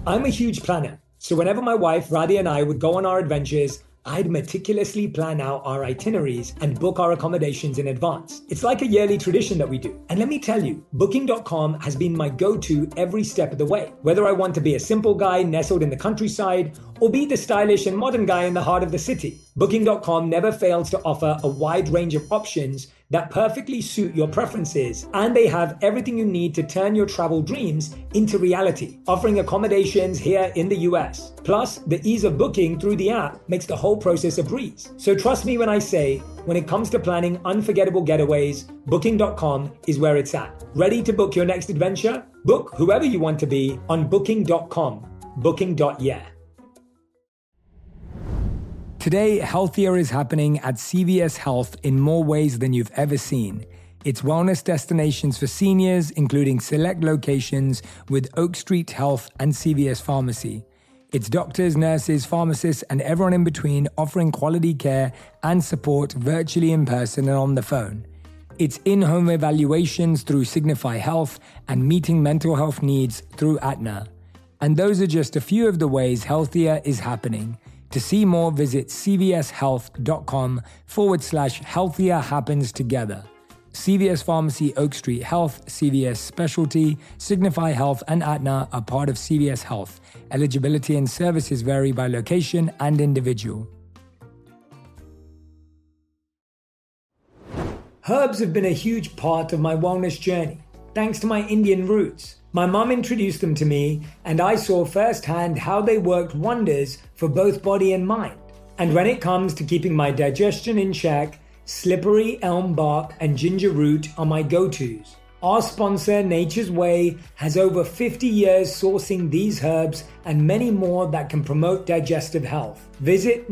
I'm a huge planner, so whenever my wife Radhi and I would go on our adventures, I'd meticulously plan out our itineraries and book our accommodations in advance. It's like a yearly tradition that we do. And let me tell you, Booking.com has been my go-to every step of the way. Whether I want to be a simple guy nestled in the countryside or be the stylish and modern guy in the heart of the city, Booking.com never fails to offer a wide range of options that perfectly suit your preferences, and they have everything you need to turn your travel dreams into reality, offering accommodations here in the US. Plus, the ease of booking through the app makes the whole process a breeze. So trust me when I say, when it comes to planning unforgettable getaways, Booking.com is where it's at. Ready to book your next adventure? Book whoever you want to be on Booking.com. Booking.yeah. Today, healthier is happening at CVS Health in more ways than you've ever seen. It's wellness destinations for seniors, including select locations with Oak Street Health and CVS Pharmacy. It's doctors, nurses, pharmacists, and everyone in between offering quality care and support virtually in person and on the phone. It's in-home evaluations through Signify Health and meeting mental health needs through Aetna. And those are just a few of the ways healthier is happening. To see more, visit cvshealth.com/healthier happens together. CVS Pharmacy, Oak Street Health, CVS Specialty, Signify Health, and Aetna are part of CVS Health. Eligibility and services vary by location and individual. Herbs have been a huge part of my wellness journey, thanks to my Indian roots. My mom introduced them to me, and I saw firsthand how they worked wonders for both body and mind. And when it comes to keeping my digestion in check, slippery elm bark and ginger root are my go-tos. Our sponsor, Nature's Way, has over 50 years sourcing these herbs and many more that can promote digestive health. Visit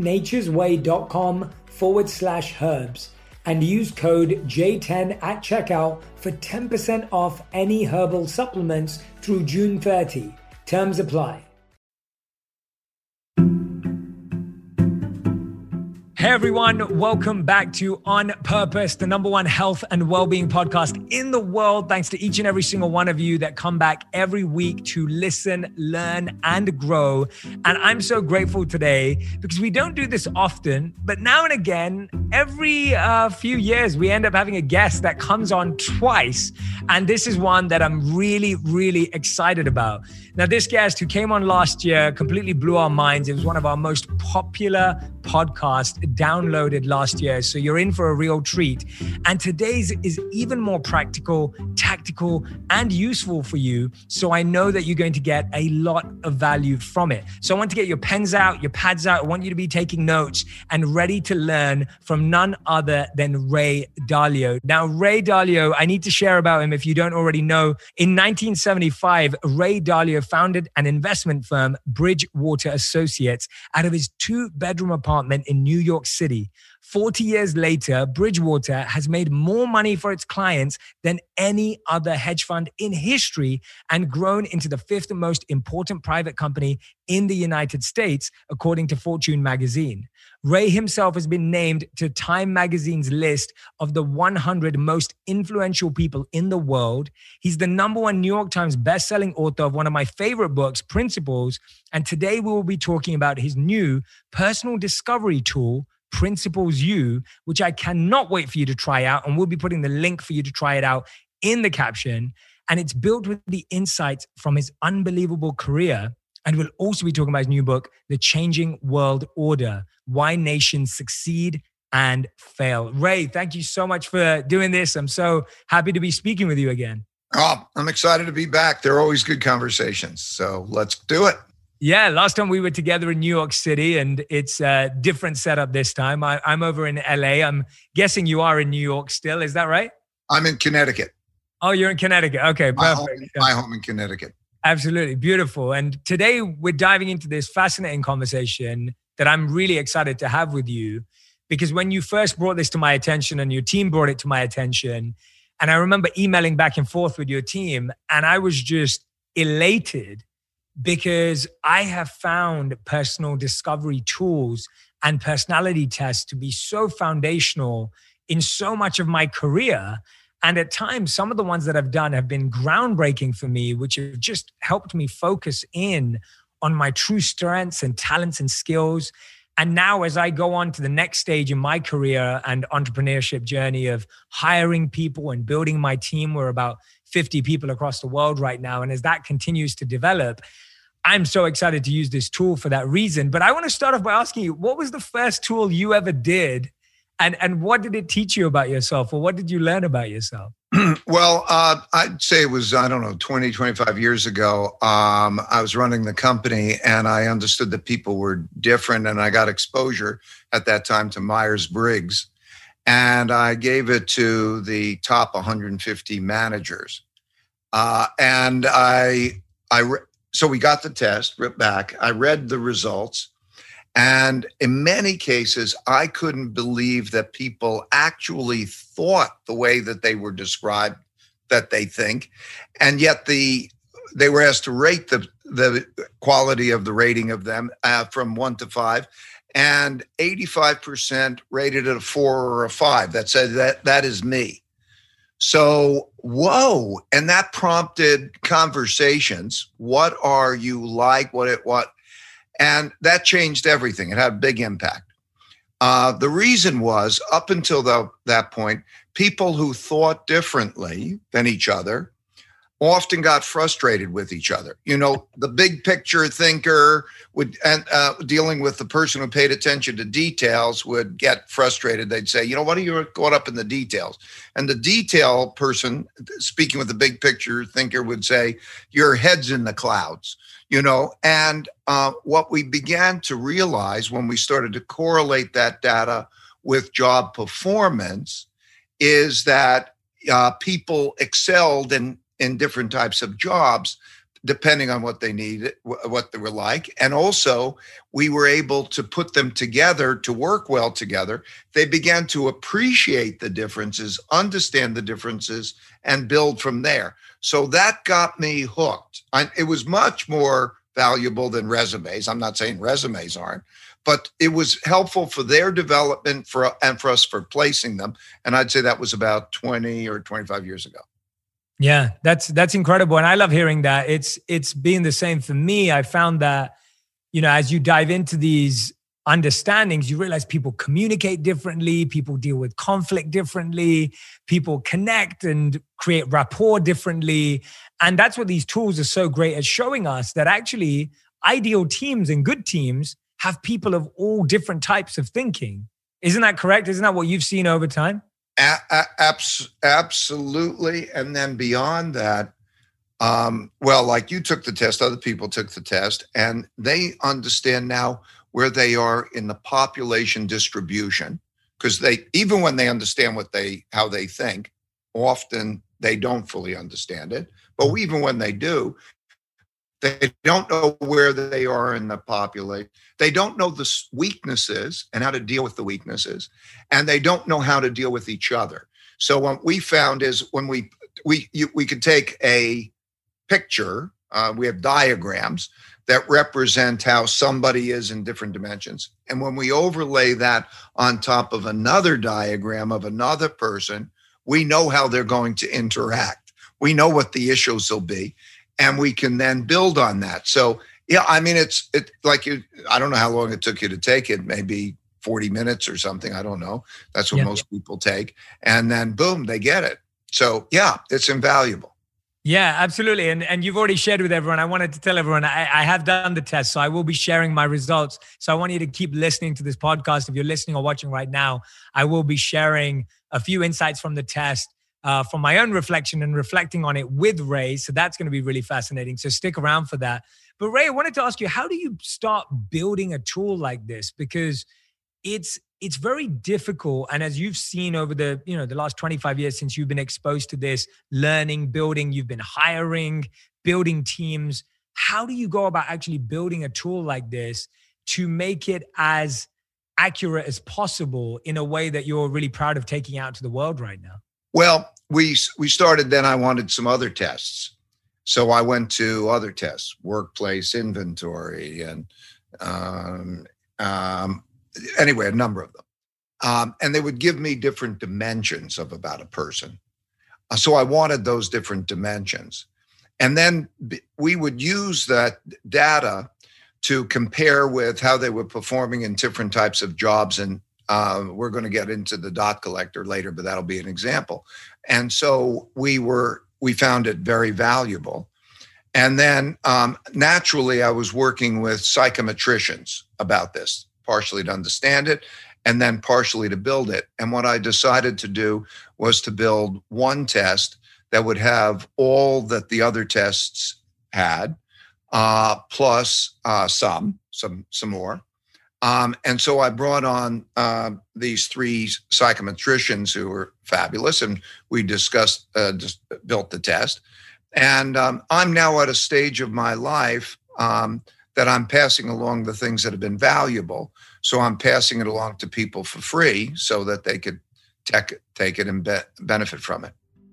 naturesway.com/herbs. and use code J10 at checkout for 10% off any herbal supplements through June 30. Terms apply. Hey everyone, welcome back to On Purpose, the #1 health and well-being podcast in the world. Thanks to each and every single one of you that come back every week to listen, learn, and grow. And I'm so grateful today because we don't do this often, but now and again, every few years, we end up having a guest that comes on twice. And this is one that I'm really, really excited about. Now, this guest who came on last year completely blew our minds. It was one of our most popular podcasts downloaded last year. So you're in for a real treat. And today's is even more practical, tactical, and useful for you. So I know that you're going to get a lot of value from it. So I want to get your pens out, your pads out. I want you to be taking notes and ready to learn from none other than Ray Dalio. Now, Ray Dalio, I need to share about him if you don't already know. In 1975, Ray Dalio founded an investment firm, Bridgewater Associates, out of his 2-bedroom apartment in New York City. 40 years later, Bridgewater has made more money for its clients than any other hedge fund in history and grown into the 5th most important private company in the United States, according to Fortune magazine. Ray himself has been named to Time magazine's list of the 100 most influential people in the world. He's the #1 New York Times bestselling author of one of my favorite books, Principles. And today we will be talking about his new personal discovery tool, Principles U, which I cannot wait for you to try out. And we'll be putting the link for you to try it out in the caption. And it's built with the insights from his unbelievable career. And we'll also be talking about his new book, The Changing World Order: Why Nations Succeed and Fail. Ray, thank you so much for doing this. I'm so happy to be speaking with you again. Oh, I'm excited to be back. They're always good conversations. So let's do it. Yeah, last time we were together in New York City, and it's a different setup this time. I'm over in LA. I'm guessing you are in New York still. Is that right? I'm in Connecticut. Oh, you're in Connecticut. Okay, perfect. My home in Connecticut. Absolutely. Beautiful. And today we're diving into this fascinating conversation that I'm really excited to have with you, because when you first brought this to my attention and your team brought it to my attention, and I remember emailing back and forth with your team, and I was just elated because I have found personal discovery tools and personality tests to be so foundational in so much of my career. And at times, some of the ones that I've done have been groundbreaking for me, which have just helped me focus in on my true strengths and talents and skills. And now as I go on to the next stage in my career and entrepreneurship journey of hiring people and building my team, we're about 50 people across the world right now. And as that continues to develop, I'm so excited to use this tool for that reason. But I want to start off by asking you, what was the first tool you ever did? And what did it teach you about yourself? Or what did you learn about yourself? Well, I'd say it was, 20, 25 years ago. I was running the company and I understood that people were different, and I got exposure at that time to Myers-Briggs. And I gave it to the top 150 managers. So we got the test, ripped back. I read the results. And in many cases, I couldn't believe that people actually thought the way that they were described that they think. And yet they were asked to rate the quality of the rating of them from 1 to 5. And 85% rated it a 4 or a 5. That said, that is me. So, whoa. And that prompted conversations. What are you like? What? And that changed everything. It had a big impact. The reason was, up until that point, people who thought differently than each other often got frustrated with each other. The big picture thinker dealing with the person who paid attention to details would get frustrated. They'd say, what are you caught up in the details? And the detail person, speaking with the big picture thinker, would say, your head's in the clouds. And what we began to realize when we started to correlate that data with job performance is that people excelled in different types of jobs, depending on what they needed, what they were like. And also, we were able to put them together to work well together. They began to appreciate the differences, understand the differences, and build from there. So that got me hooked. It was much more valuable than resumes. I'm not saying resumes aren't, but it was helpful for their development and for us for placing them. And I'd say that was about 20 or 25 years ago. Yeah, that's incredible. And I love hearing that. It's been the same for me. I found that, as you dive into these understandings, you realize people communicate differently, people deal with conflict differently, people connect and create rapport differently. And that's what these tools are so great at showing us, that actually ideal teams and good teams have people of all different types of thinking. Isn't that correct? Isn't that what you've seen over time? Absolutely. And then beyond that, like you took the test, other people took the test, and they understand now where they are in the population distribution, because even when they understand how they think, often they don't fully understand it. But even when they do, they don't know where they are in the population. They don't know the weaknesses and how to deal with the weaknesses, and they don't know how to deal with each other. So what we found is when we could take a picture, we have diagrams that represent how somebody is in different dimensions. And when we overlay that on top of another diagram of another person, we know how they're going to interact. We know what the issues will be, and we can then build on that. So, yeah, I mean, it's like I don't know how long it took you to take it, maybe 40 minutes or something. I don't know. That's what most people take. And then boom, they get it. So yeah, it's invaluable. Yeah, absolutely. And you've already shared with everyone. I wanted to tell everyone I have done the test, so I will be sharing my results. So I want you to keep listening to this podcast. If you're listening or watching right now, I will be sharing a few insights from the test, from my own reflection and reflecting on it with Ray. So that's going to be really fascinating. So stick around for that. But Ray, I wanted to ask you, how do you start building a tool like this? Because it's very difficult. And as you've seen over the last 25 years since you've been exposed to this, learning, building, you've been hiring, building teams. How do you go about actually building a tool like this to make it as accurate as possible in a way that you're really proud of taking out to the world right now? Well, we started, then I wanted some other tests. So I went to other tests, workplace inventory, and anyway, a number of them. And they would give me different dimensions of about a person. So I wanted those different dimensions. And then we would use that data to compare with how they were performing in different types of jobs. And we're going to get into the dot collector later, but that'll be an example. And so we found it very valuable. And then naturally, I was working with psychometricians about this, partially to understand it and then partially to build it. And what I decided to do was to build one test that would have all that the other tests had, plus some more. And so I brought on these three psychometricians who were fabulous, and we discussed, built the test. And I'm now at a stage of my life that I'm passing along the things that have been valuable. So I'm passing it along to people for free so that they could take it and benefit from it.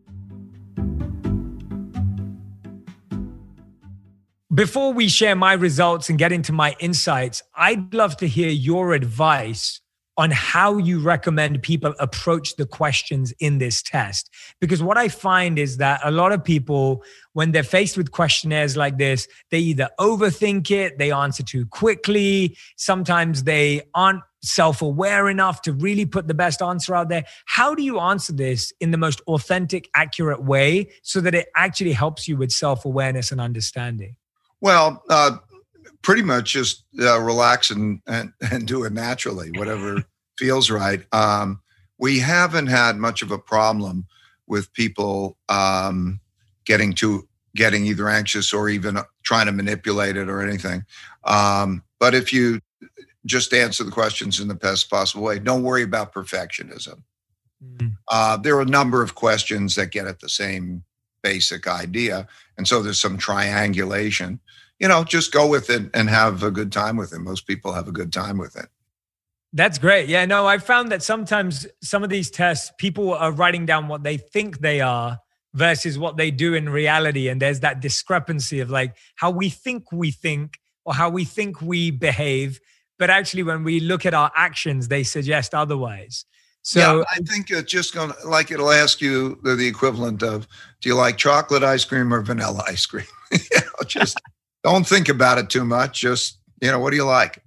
Before we share my results and get into my insights, I'd love to hear your advice on how you recommend people approach the questions in this test. Because what I find is that a lot of people, when they're faced with questionnaires like this, they either overthink it, they answer too quickly, sometimes they aren't self-aware enough to really put the best answer out there. How do you answer this in the most authentic, accurate way so that it actually helps you with self-awareness and understanding? Well, pretty much just relax and do it naturally, whatever feels right. We haven't had much of a problem with people getting either anxious or even trying to manipulate it or anything. But if you just answer the questions in the best possible way, don't worry about perfectionism. Mm-hmm. There are a number of questions that get at the same basic idea. And so there's some triangulation. Just go with it and have a good time with it. Most people have a good time with it. That's great. Yeah, no, I found that sometimes some of these tests, people are writing down what they think they are versus what they do in reality. And there's that discrepancy of like how we think or how we think we behave. But actually, when we look at our actions, they suggest otherwise. So yeah, I think it's just going to, like, it'll ask you the equivalent of, do you like chocolate ice cream or vanilla ice cream? Just don't think about it too much. Just, what do you like?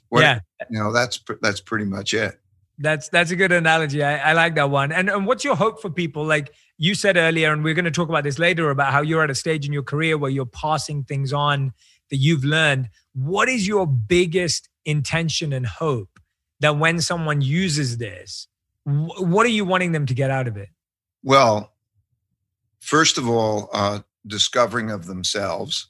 That's pretty much it. That's a good analogy. I like that one. And what's your hope for people? Like you said earlier, and we're going to talk about this later, about how you're at a stage in your career where you're passing things on that you've learned. What is your biggest intention and hope that when someone uses this, what are you wanting them to get out of it? Well, first of all, discovering of themselves,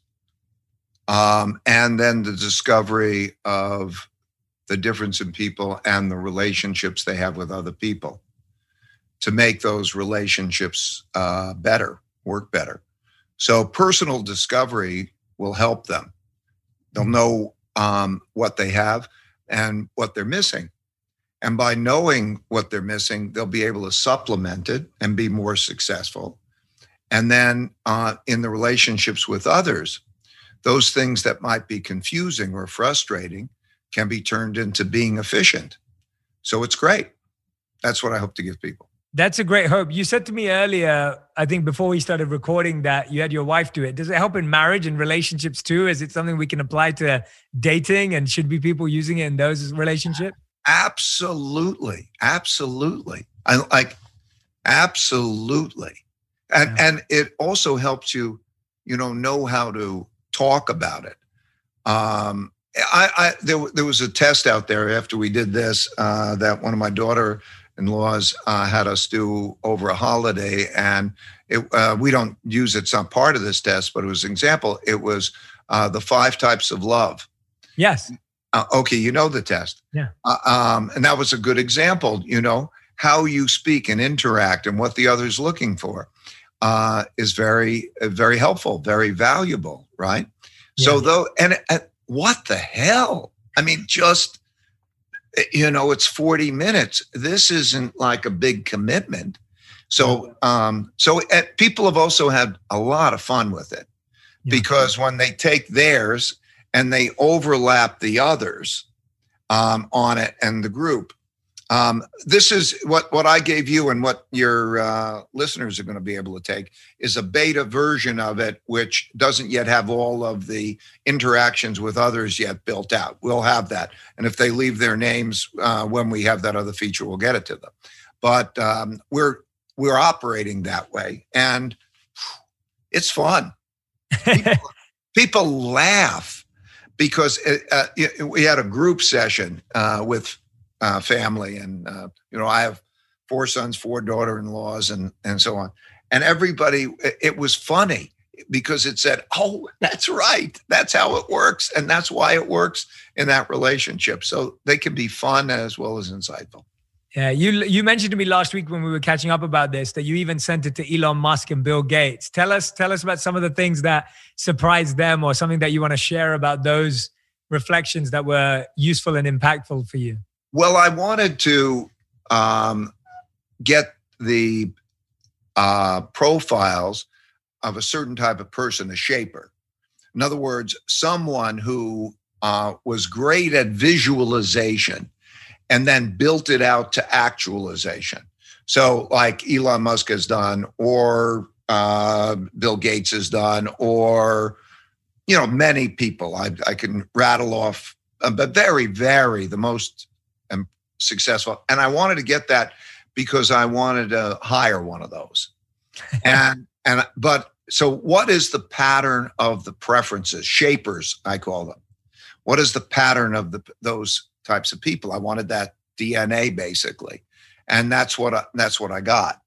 and then the discovery of the difference in people and the relationships they have with other people to make those relationships better, work better. So personal discovery will help them. They'll know what they have and what they're missing. And by knowing what they're missing, they'll be able to supplement it and be more successful. And then in the relationships with others, those things that might be confusing or frustrating can be turned into being efficient. So it's great. That's what I hope to give people. That's a great hope. You said to me earlier, I think before we started recording, that you had your wife do it. Does it help in marriage and relationships too? Is it something we can apply to dating, and should be people using it in those relationships? Absolutely. Absolutely. Absolutely. And it also helps you, know how to talk about it. There was a test out there after we did this that one of my daughter-in-laws had us do over a holiday, and we don't use it. It's not part of this test, but it was an example. It was the 5 types of love. Yes. Okay, you know the test. Yeah. And that was a good example. How you speak and interact and what the other's looking for is very, very helpful, very valuable, right? Yeah. So and what the hell? I mean, just, it's 40 minutes. This isn't like a big commitment. So people have also had a lot of fun with it, because when they take theirs and they overlap the others on it and the group, This is what I gave you, and what your listeners are going to be able to take is a beta version of it, which doesn't yet have all of the interactions with others yet built out. We'll have that. And if they leave their names when we have that other feature, we'll get it to them. But we're operating that way, and it's fun. People laugh because we had a group session with family, and I have 4 sons, 4 daughter-in-laws, and so on. And everybody, it was funny because it said, "Oh, that's right. That's how it works, and that's why it works in that relationship." So they can be fun as well as insightful. Yeah, you mentioned to me last week when we were catching up about this that you even sent it to Elon Musk and Bill Gates. Tell us about some of the things that surprised them, or something that you want to share about those reflections that were useful and impactful for you. Well, I wanted to get the profiles of a certain type of person, a shaper. In other words, someone who was great at visualization and then built it out to actualization. So like Elon Musk has done, or Bill Gates has done, or many people. I can rattle off, but very, very the most successful. And I wanted to get that because I wanted to hire one of those. But so what is the pattern of the preferences? Shapers, I call them. What is the pattern of those types of people? I wanted that DNA basically. And that's what I got.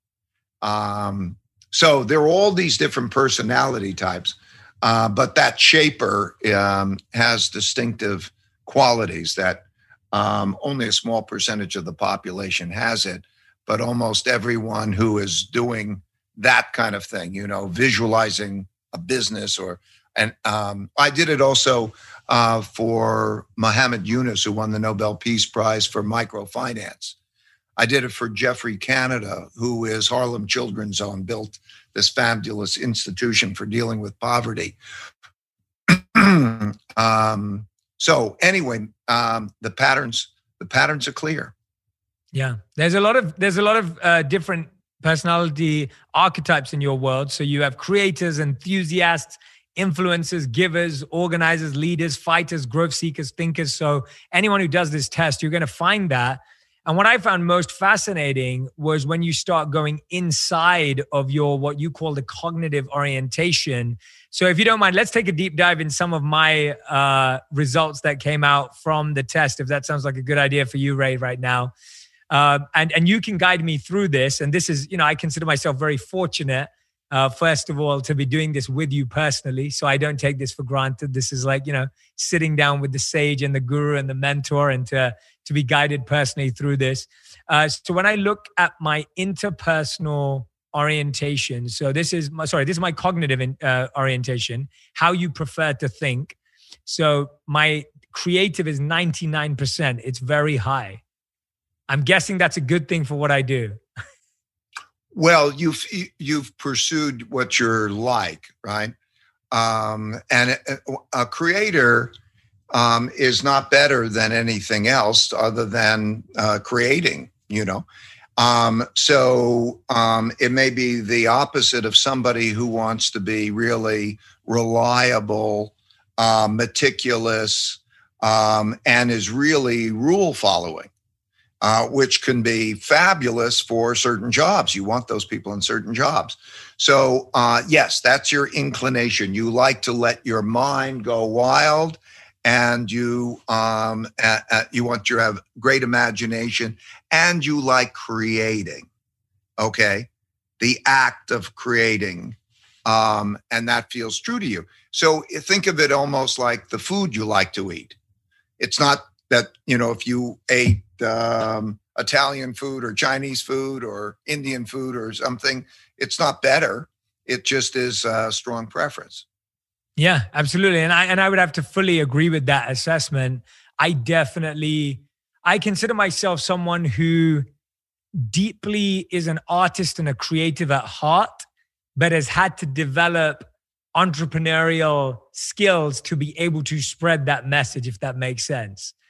So there are all these different personality types, but that shaper has distinctive qualities that only a small percentage of the population has it, but almost everyone who is doing that kind of thing, visualizing a business and I did it also for Muhammad Yunus, who won the Nobel Peace Prize for microfinance. I did it for Jeffrey Canada, who is Harlem Children's Zone, built this fabulous institution for dealing with poverty. So anyway, the patterns are clear. Yeah, there's a lot of different personality archetypes in your world. So you have creators, enthusiasts, influencers, givers, organizers, leaders, fighters, growth seekers, thinkers. So anyone who does this test, you're going to find that. And what I found most fascinating was when you start going inside of your, what you call the cognitive orientation. So if you don't mind, let's take a deep dive in some of my results that came out from the test, if that sounds like a good idea for you, Ray, right now. And you can guide me through this. And this is, I consider myself very fortunate, first of all, to be doing this with you personally. So I don't take this for granted. This is like, sitting down with the sage and the guru and the mentor, and to be guided personally through this. So when I look at my interpersonal orientation, so this is my cognitive orientation, how you prefer to think. So my creative is 99%. It's very high. I'm guessing that's a good thing for what I do. Well, you've pursued what you're like, right? And a creator is not better than anything else other than creating, So it may be the opposite of somebody who wants to be really reliable, meticulous, and is really rule following. Which can be fabulous for certain jobs. You want those people in certain jobs. So yes, that's your inclination. You like to let your mind go wild, and you want to have great imagination, and you like creating. Okay, the act of creating, and that feels true to you. So think of it almost like the food you like to eat. It's not that, if you ate Italian food or Chinese food or Indian food or something, it's not better. It just is a strong preference. Yeah, absolutely. And I would have to fully agree with that assessment. I consider myself someone who deeply is an artist and a creative at heart, but has had to develop entrepreneurial skills to be able to spread that message, if that makes sense.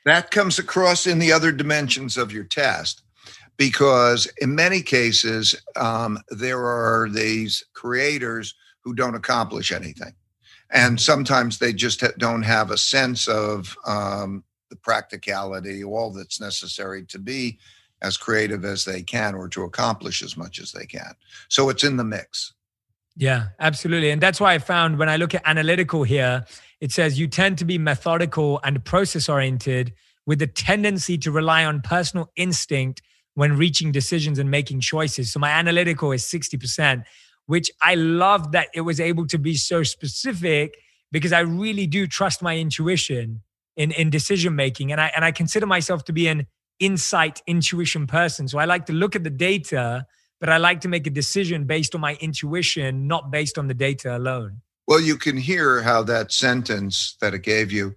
That comes across in the other dimensions of your test, because in many cases, there are these creators who don't accomplish anything. And sometimes they just don't have a sense of the practicality, all that's necessary to be as creative as they can or to accomplish as much as they can. So it's in the mix. Yeah, absolutely. And that's why I found when I look at analytical here, it says you tend to be methodical and process oriented with a tendency to rely on personal instinct when reaching decisions and making choices. So my analytical is 60%, which I love that it was able to be so specific, because I really do trust my intuition in decision making. And I consider myself to be an insight intuition person. So I like to look at the data, but I like to make a decision based on my intuition, not based on the data alone. Well, you can hear how that sentence that it gave you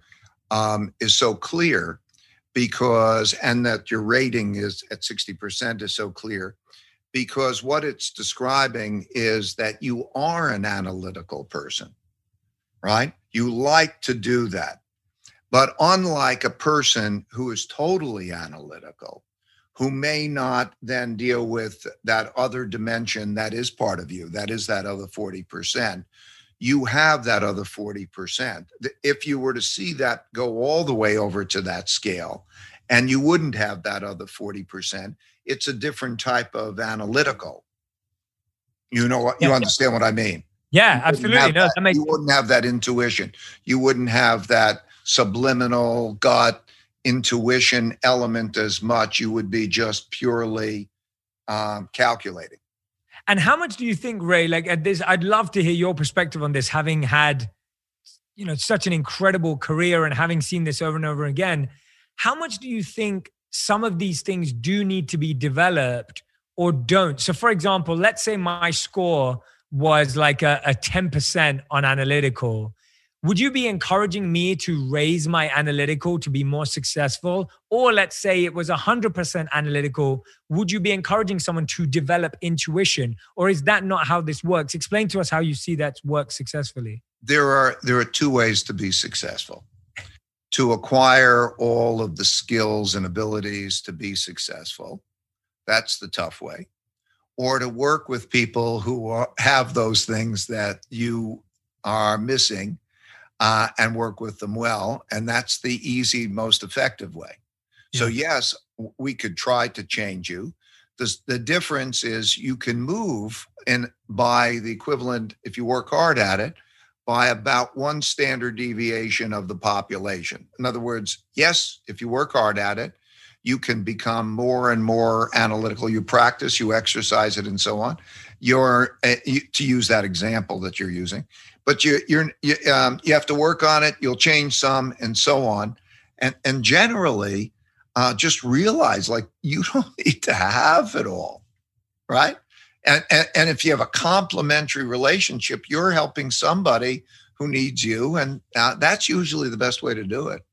is so clear, because, and that your rating is at 60% is so clear, because what it's describing is that you are an analytical person, right? You like to do that. But unlike a person who is totally analytical, who may not then deal with that other dimension that is part of you, that is that other 40%, you have that other 40%. If you were to see that go all the way over to that scale, and you wouldn't have that other 40%, it's a different type of analytical. You know what? You understand what I mean? Yeah, absolutely. No, you wouldn't have that intuition. You wouldn't have that subliminal gut intuition element as much. You would be just purely calculating. And how much do you think, Ray, like at this, I'd love to hear your perspective on this, having had, such an incredible career and having seen this over and over again. How much do you think some of these things do need to be developed or don't? So for example, let's say my score was like a 10% on analytical. Would you be encouraging me to raise my analytical to be more successful? Or let's say it was 100% analytical. Would you be encouraging someone to develop intuition? Or is that not how this works? Explain to us how you see that work successfully. There are two ways to be successful. To acquire all of the skills and abilities to be successful. That's the tough way. Or to work with people who have those things that you are missing, and work with them well. And that's the easy, most effective way. Yeah. So yes, we could try to change you. The difference is you can move by the equivalent, if you work hard at it, by about one standard deviation of the population. In other words, yes, if you work hard at it, you can become more and more analytical. You practice, you exercise it, and so on. To use that example that you're using, but you have to work on it. You'll change some, and so on. And generally, just realize like you don't need to have it all, right? And if you have a complementary relationship, you're helping somebody who needs you, and that's usually the best way to do it.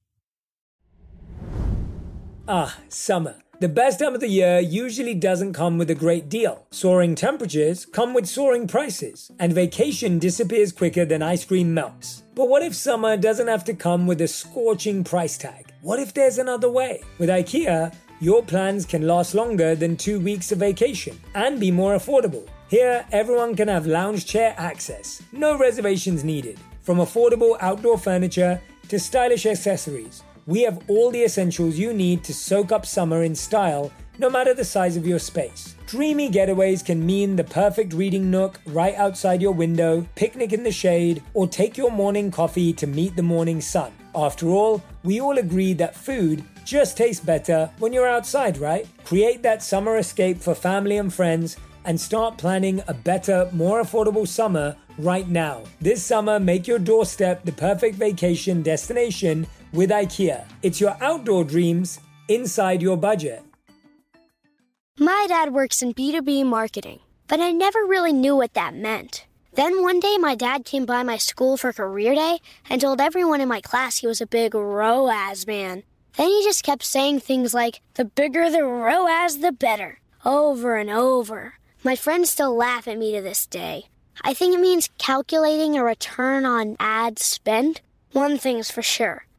Summer. The best time of the year usually doesn't come with a great deal. Soaring temperatures come with soaring prices, and vacation disappears quicker than ice cream melts. But what if summer doesn't have to come with a scorching price tag? What if there's another way? With IKEA, your plans can last longer than 2 weeks of vacation and be more affordable. Here, everyone can have lounge chair access, no reservations needed. From affordable outdoor furniture to stylish accessories, we have all the essentials you need to soak up summer in style, no matter the size of your space. Dreamy getaways can mean the perfect reading nook right outside your window, picnic in the shade, or take your morning coffee to meet the morning sun. After all, we all agree that food just tastes better when you're outside, right? Create that summer escape for family and friends and start planning a better, more affordable summer right now. This summer, make your doorstep the perfect vacation destination with IKEA. It's your outdoor dreams inside your budget. My dad works in B2B marketing, but I never really knew what that meant. Then one day my dad came by my school for career day and told everyone in my class he was a big ROAS man. Then he just kept saying things like, the bigger the ROAS, the better, over and over. My friends still laugh at me to this day. I think it means calculating a return on ad spend. One thing's for sure.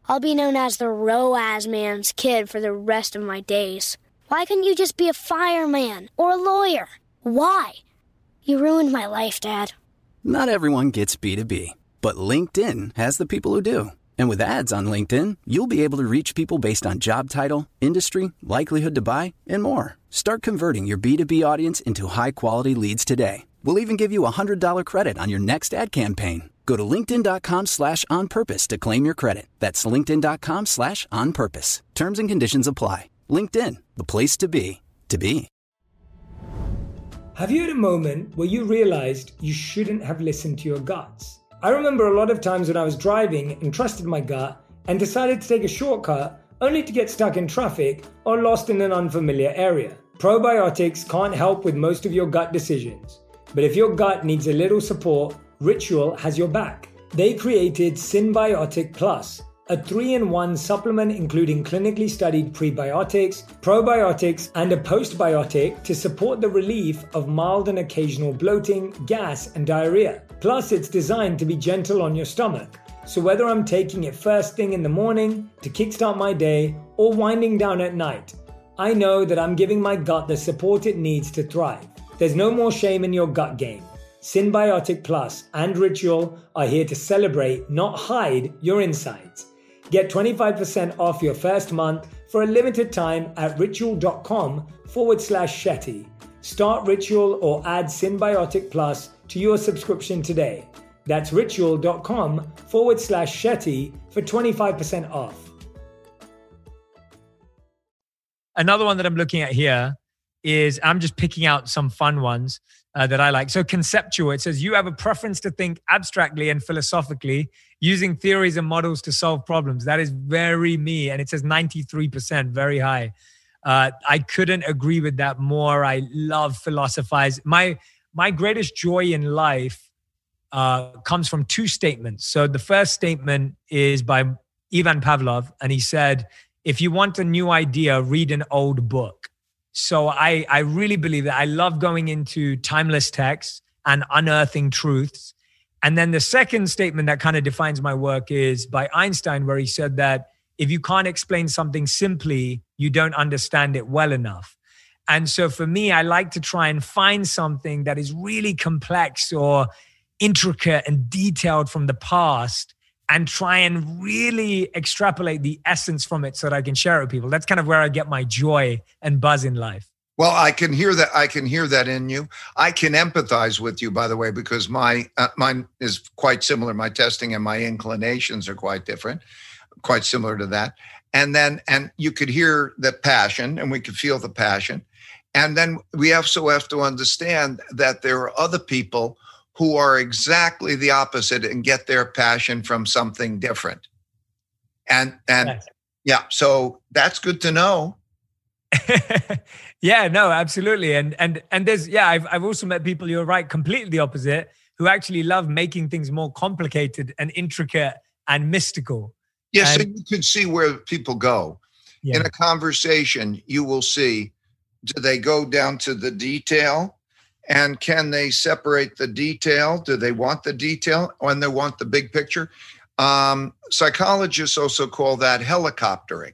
I'll be known as the ROAS man's kid for the rest of my days. Why couldn't you just be a fireman or a lawyer? Why? You ruined my life, Dad. Not everyone gets B2B, but LinkedIn has the people who do. And with ads on LinkedIn, you'll be able to reach people based on job title, industry, likelihood to buy, and more. Start converting your B2B audience into high-quality leads today. We'll even give you a $100 credit on your next ad campaign. Go to linkedin.com/onpurpose to claim your credit. That's linkedin.com/onpurpose. Terms and conditions apply. LinkedIn, the place to be, to be. Have you had a moment where you realized you shouldn't have listened to your guts? I remember a lot of times when I was driving and trusted my gut and decided to take a shortcut only to get stuck in traffic or lost in an unfamiliar area. Probiotics can't help with most of your gut decisions, but if your gut needs a little support, Ritual has your back. They created Synbiotic Plus, a 3-in-1 supplement including clinically studied prebiotics, probiotics, and a postbiotic to support the relief of mild and occasional bloating, gas, and diarrhea. Plus, it's designed to be gentle on your stomach. So whether I'm taking it first thing in the morning to kickstart my day or winding down at night, I know that I'm giving my gut the support it needs to thrive. There's no more shame in your gut game. Synbiotic Plus and Ritual are here to celebrate, not hide, your insides. Get 25% off your first month for a limited time at ritual.com/Shetty. Start Ritual or add Synbiotic Plus to your subscription today. That's ritual.com/Shetty for 25% off. Another one that I'm looking at here is, I'm just picking out some fun ones that I like. So conceptual, it says, you have a preference to think abstractly and philosophically using theories and models to solve problems. That is very me. And it says 93%, very high. I couldn't agree with that more. I love philosophize. My greatest joy in life comes from two statements. So the first statement is by Ivan Pavlov, and he said, if you want a new idea, read an old book. So I really believe that. I love going into timeless texts and unearthing truths. And then the second statement that kind of defines my work is by Einstein, where he said that if you can't explain something simply, you don't understand it well enough. And so for me, I like to try and find something that is really complex or intricate and detailed from the past and try and really extrapolate the essence from it so that I can share it with people. That's kind of where I get my joy and buzz in life. Well, I can hear that. I can hear that in you. I can empathize with you, by the way, because mine is quite similar. My testing and my inclinations are quite different, quite similar to that. And you could hear the passion, and we could feel the passion. And then we also have to understand that there are other people who are exactly the opposite and get their passion from something different. And nice. Yeah, so that's good to know. Yeah, no, absolutely. And there's, I've also met people, you're right, completely the opposite, who actually love making things more complicated and intricate and mystical. Yes, so you can see where people go. Yeah. In a conversation, you will see, do they go down to the detail? And can they separate the detail? Do they want the detail when they want the big picture? Psychologists also call that helicoptering.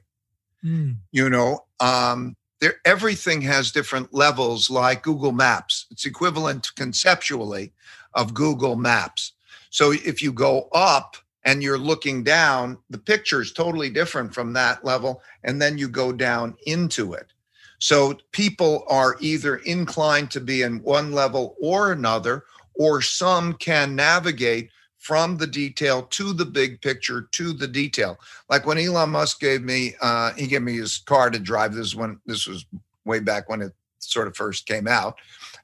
Everything has different levels, like Google Maps. It's equivalent conceptually of Google Maps. So if you go up and you're looking down, the picture is totally different from that level. And then you go down into it. So people are either inclined to be in one level or another, or some can navigate from the detail to the big picture to the detail. Like when Elon Musk gave me his car to drive. This was way back when it sort of first came out.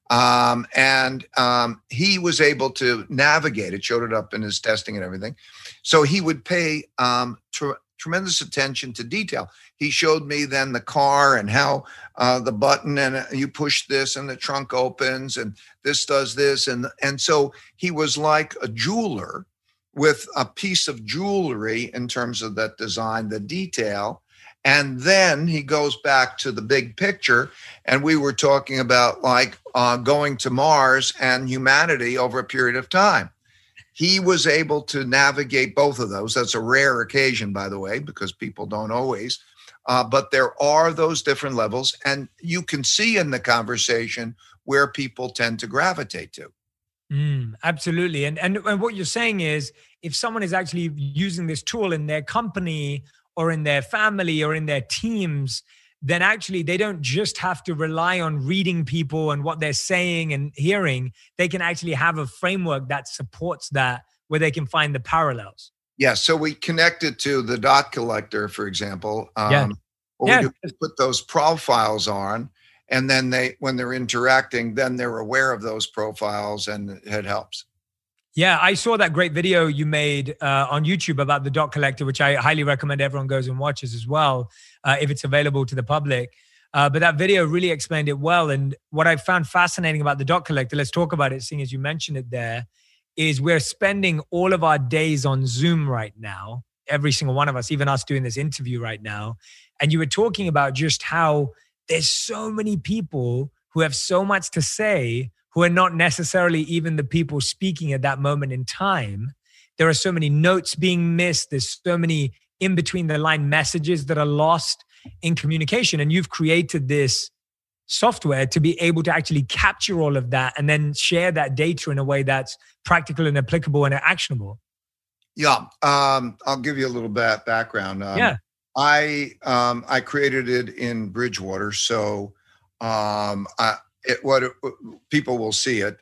He was able to navigate it, showed it up in his testing and everything. So he would pay tremendous attention to detail. He showed me then the car and how the button and you push this and the trunk opens and this does this. And so he was like a jeweler with a piece of jewelry in terms of that design, the detail. And then he goes back to the big picture. And we were talking about like going to Mars and humanity over a period of time. he was able to navigate both of those. That's a rare occasion, by the way, because people don't always. But there are those different levels, and you can see in the conversation where people tend to gravitate to. Absolutely. And what you're saying is, if someone is actually using this tool in their company or in their family or in their teams, then actually they don't just have to rely on reading people and what they're saying and hearing. They can actually have a framework that supports that, where they can find the parallels. Yeah. So we connected to the dot collector, for example. We do put those profiles on, and then when they're interacting, then they're aware of those profiles, and it helps. Yeah, I saw that great video you made on YouTube about the dot collector, which I highly recommend everyone goes and watches as well, if it's available to the public. But that video really explained it well. And what I found fascinating about the dot collector, let's talk about it, seeing as you mentioned it there, is we're spending all of our days on Zoom right now, every single one of us, even us doing this interview right now. And you were talking about just how there's so many people who have so much to say, who are not necessarily even the people speaking at that moment in time. There are so many notes being missed. There's so many in between the line messages that are lost in communication. And you've created this software to be able to actually capture all of that and then share that data in a way that's practical and applicable and actionable. Yeah. I'll give you a little background. I created it in Bridgewater. So people will see it.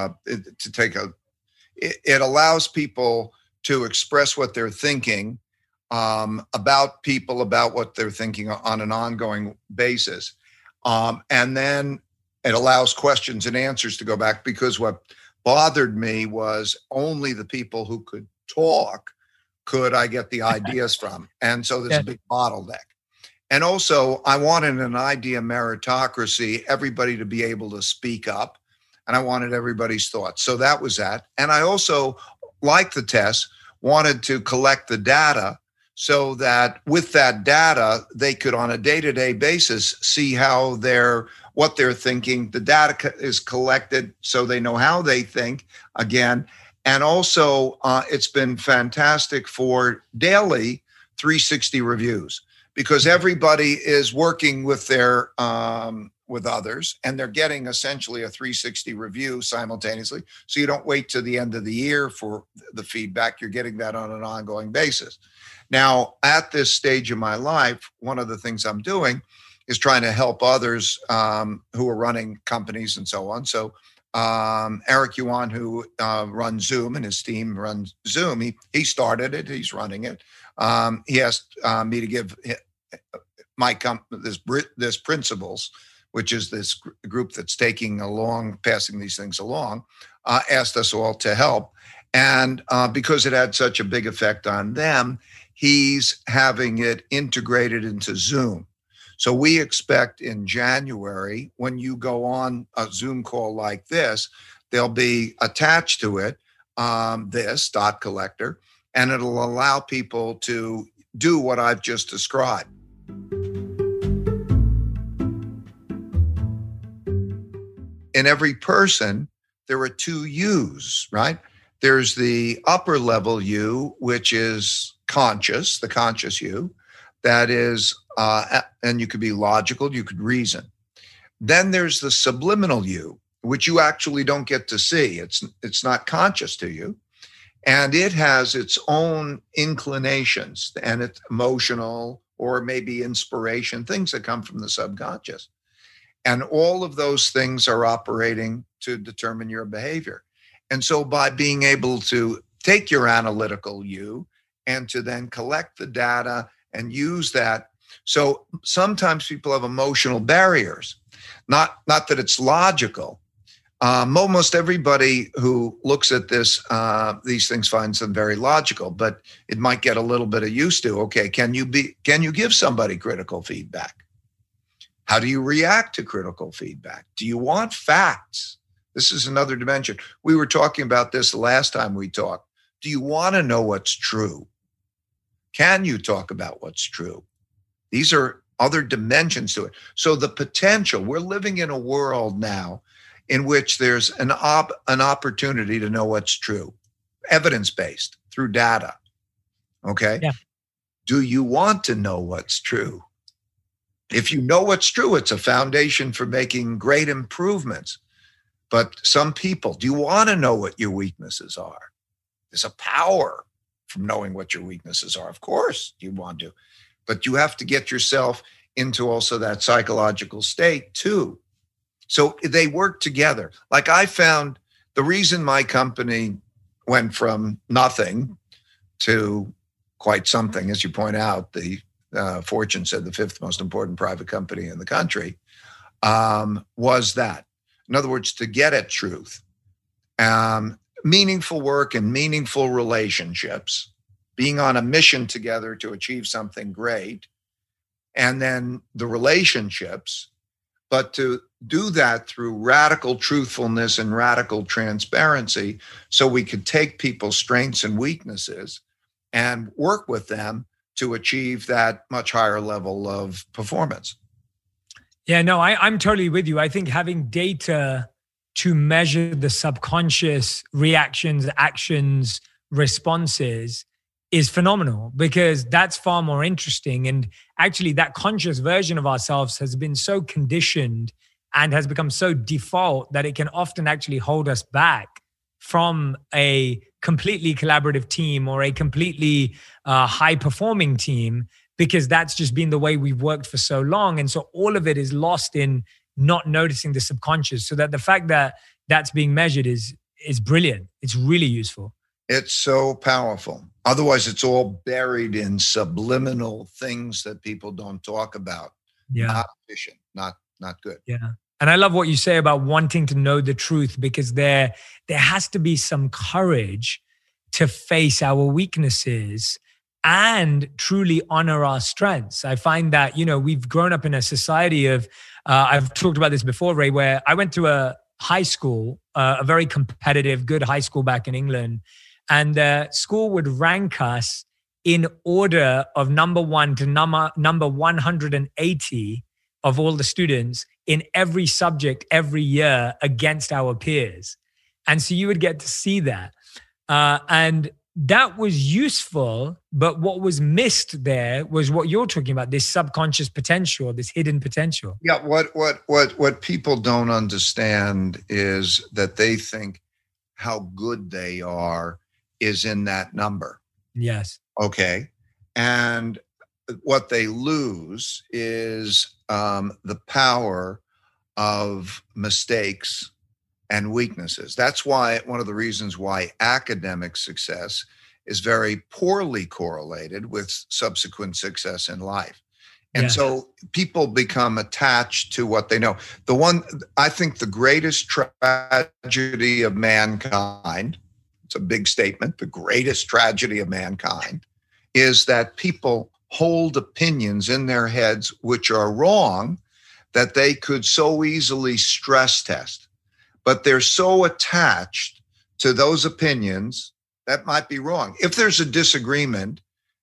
It allows people to express what they're thinking about people, about what they're thinking on an ongoing basis. And then it allows questions and answers to go back, because what bothered me was only the people who could talk could I get the ideas from. And so there's a big bottleneck. And also, I wanted an idea meritocracy, everybody to be able to speak up, and I wanted everybody's thoughts. So that was that. And I also, like the test, wanted to collect the data so that with that data, they could on a day-to-day basis see what they're thinking. The data is collected so they know how they think again. And also, it's been fantastic for daily 360 reviews, because everybody is working with their with others, and they're getting essentially a 360 review simultaneously. So you don't wait to the end of the year for the feedback. You're getting that on an ongoing basis. Now, at this stage of my life, one of the things I'm doing is trying to help others who are running companies and so on. So Eric Yuan, who runs Zoom, and his team runs Zoom, he started it, he's running it. He asked me to give my company this principles, which is this group that's passing these things along, asked us all to help. And because it had such a big effect on them, he's having it integrated into Zoom. So we expect in January, when you go on a Zoom call like this, there'll be attached to it this dot collector, and it'll allow people to do what I've just described. In every person, there are two yous, right? There's the upper level you, which is conscious, the conscious you, that is, and you could be logical, you could reason. Then there's the subliminal you, which you actually don't get to see. It's not conscious to you. And it has its own inclinations, and it's emotional or maybe inspiration, things that come from the subconscious. And all of those things are operating to determine your behavior. And so by being able to take your analytical you and to then collect the data and use that. So sometimes people have emotional barriers, not that it's logical. Almost everybody who looks at these things finds them very logical, but it might get a little bit of used to. Okay, can you give somebody critical feedback? How do you react to critical feedback? Do you want facts? This is another dimension. We were talking about this the last time we talked. Do you want to know what's true? Can you talk about what's true? These are other dimensions to it. So the potential, we're living in a world now in which there's an opportunity to know what's true. evidence-based through data. Okay. Yeah. Do you want to know what's true? If you know what's true, it's a foundation for making great improvements. But some people, do you want to know what your weaknesses are? There's a power from knowing what your weaknesses are. Of course you want to, but you have to get yourself into also that psychological state too. So they work together. Like I found the reason my company went from nothing to quite something, as you point out, the Fortune said the 5th most important private company in the country, was that. In other words, to get at truth, meaningful work and meaningful relationships, being on a mission together to achieve something great, and then the relationships, but to do that through radical truthfulness and radical transparency so we could take people's strengths and weaknesses and work with them to achieve that much higher level of performance. Yeah, no, I'm totally with you. I think having data to measure the subconscious reactions, actions, responses is phenomenal, because that's far more interesting. And actually that conscious version of ourselves has been so conditioned and has become so default that it can often actually hold us back from a completely collaborative team or a completely high-performing team, because that's just been the way we've worked for so long. And so all of it is lost in not noticing the subconscious. So that the fact that that's being measured is brilliant. It's really useful. It's so powerful. Otherwise, it's all buried in subliminal things that people don't talk about. Yeah. Not efficient, not good. Yeah. And I love what you say about wanting to know the truth, because there has to be some courage to face our weaknesses and truly honor our strengths. I find that, we've grown up in a society of, I've talked about this before, Ray, where I went to a high school, a very competitive, good high school back in England. And the school would rank us in order of number 1 to number 180 of all the students in every subject every year against our peers. And so you would get to see that. And that was useful, but what was missed there was what you're talking about, this subconscious potential, this hidden potential. Yeah, what people don't understand is that they think how good they are is in that number. Yes. Okay. And what they lose is the power of mistakes and weaknesses. That's why one of the reasons why academic success is very poorly correlated with subsequent success in life. And so people become attached to what they know. I think the greatest tragedy of mankind, it's a big statement, the greatest tragedy of mankind is that people hold opinions in their heads which are wrong that they could so easily stress test. But they're so attached to those opinions that might be wrong. If there's a disagreement,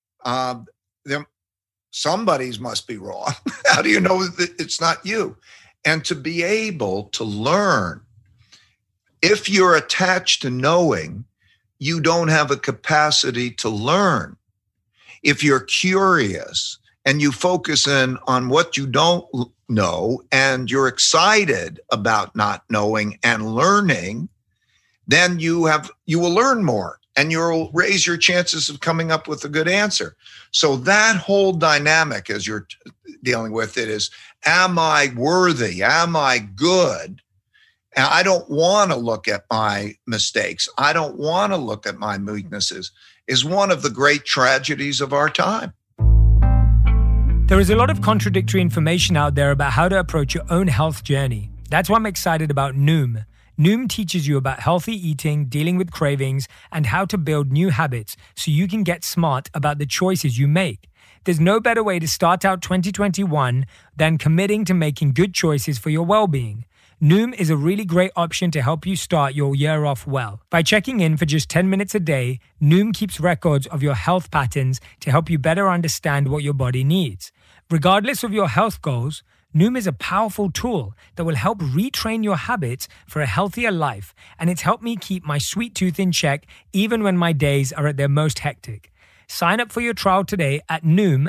somebody's must be wrong. How do you know that it's not you? And to be able to learn, if you're attached to knowing, you don't have a capacity to learn. If you're curious and you focus in on what you don't know and you're excited about not knowing and learning, then you will learn more and you'll raise your chances of coming up with a good answer. So that whole dynamic, as you're dealing with it, is, am I worthy? Am I good? And I don't want to look at my mistakes. I don't want to look at my weaknesses, is one of the great tragedies of our time. There is a lot of contradictory information out there about how to approach your own health journey. That's why I'm excited about Noom. Noom teaches you about healthy eating, dealing with cravings, and how to build new habits so you can get smart about the choices you make. There's no better way to start out 2021 than committing to making good choices for your well-being. Noom is a really great option to help you start your year off well. By checking in for just 10 minutes a day, Noom keeps records of your health patterns to help you better understand what your body needs. Regardless of your health goals, Noom is a powerful tool that will help retrain your habits for a healthier life, and it's helped me keep my sweet tooth in check even when my days are at their most hectic. Sign up for your trial today at Noom,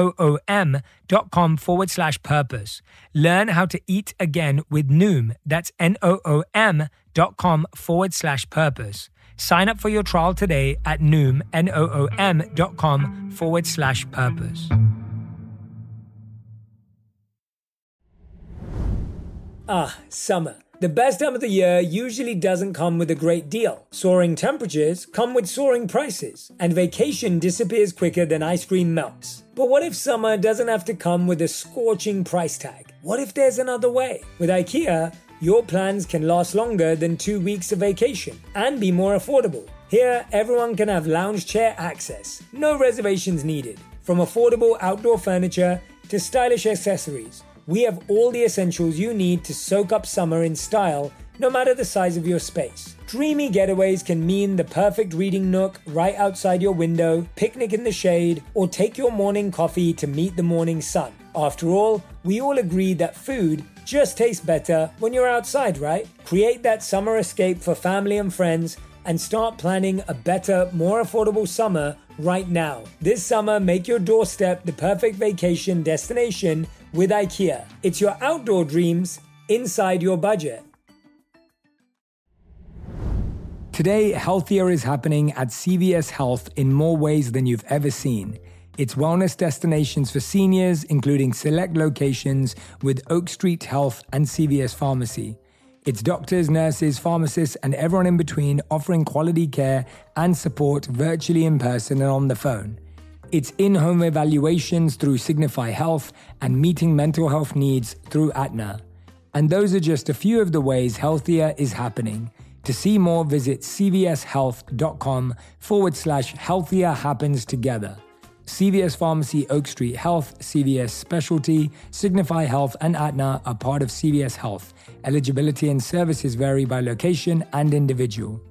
Noom.com/purpose. Learn how to eat again with Noom. That's Noom.com/purpose. Sign up for your trial today at Noom, Noom.com/purpose. Summer. The best time of the year usually doesn't come with a great deal. Soaring temperatures come with soaring prices, and vacation disappears quicker than ice cream melts. But what if summer doesn't have to come with a scorching price tag? What if there's another way? With IKEA, your plans can last longer than 2 weeks of vacation and be more affordable. Here, everyone can have lounge chair access, no reservations needed. From affordable outdoor furniture to stylish accessories, we have all the essentials you need to soak up summer in style, no matter the size of your space. Dreamy getaways can mean the perfect reading nook right outside your window, picnic in the shade, or take your morning coffee to meet the morning sun. After all, we all agree that food just tastes better when you're outside, right? Create that summer escape for family and friends and start planning a better, more affordable summer right now. This summer, make your doorstep the perfect vacation destination with IKEA. It's your outdoor dreams inside your budget. Today, healthier is happening at CVS Health in more ways than you've ever seen. It's wellness destinations for seniors, including select locations with Oak Street Health and CVS Pharmacy. It's doctors, nurses, pharmacists, and everyone in between offering quality care and support virtually in person and on the phone. It's in-home evaluations through Signify Health and meeting mental health needs through Aetna. And those are just a few of the ways healthier is happening. To see more, visit cvshealth.com/healthier happens together. CVS Pharmacy, Oak Street Health, CVS Specialty, Signify Health, and Aetna are part of CVS Health. Eligibility and services vary by location and individual.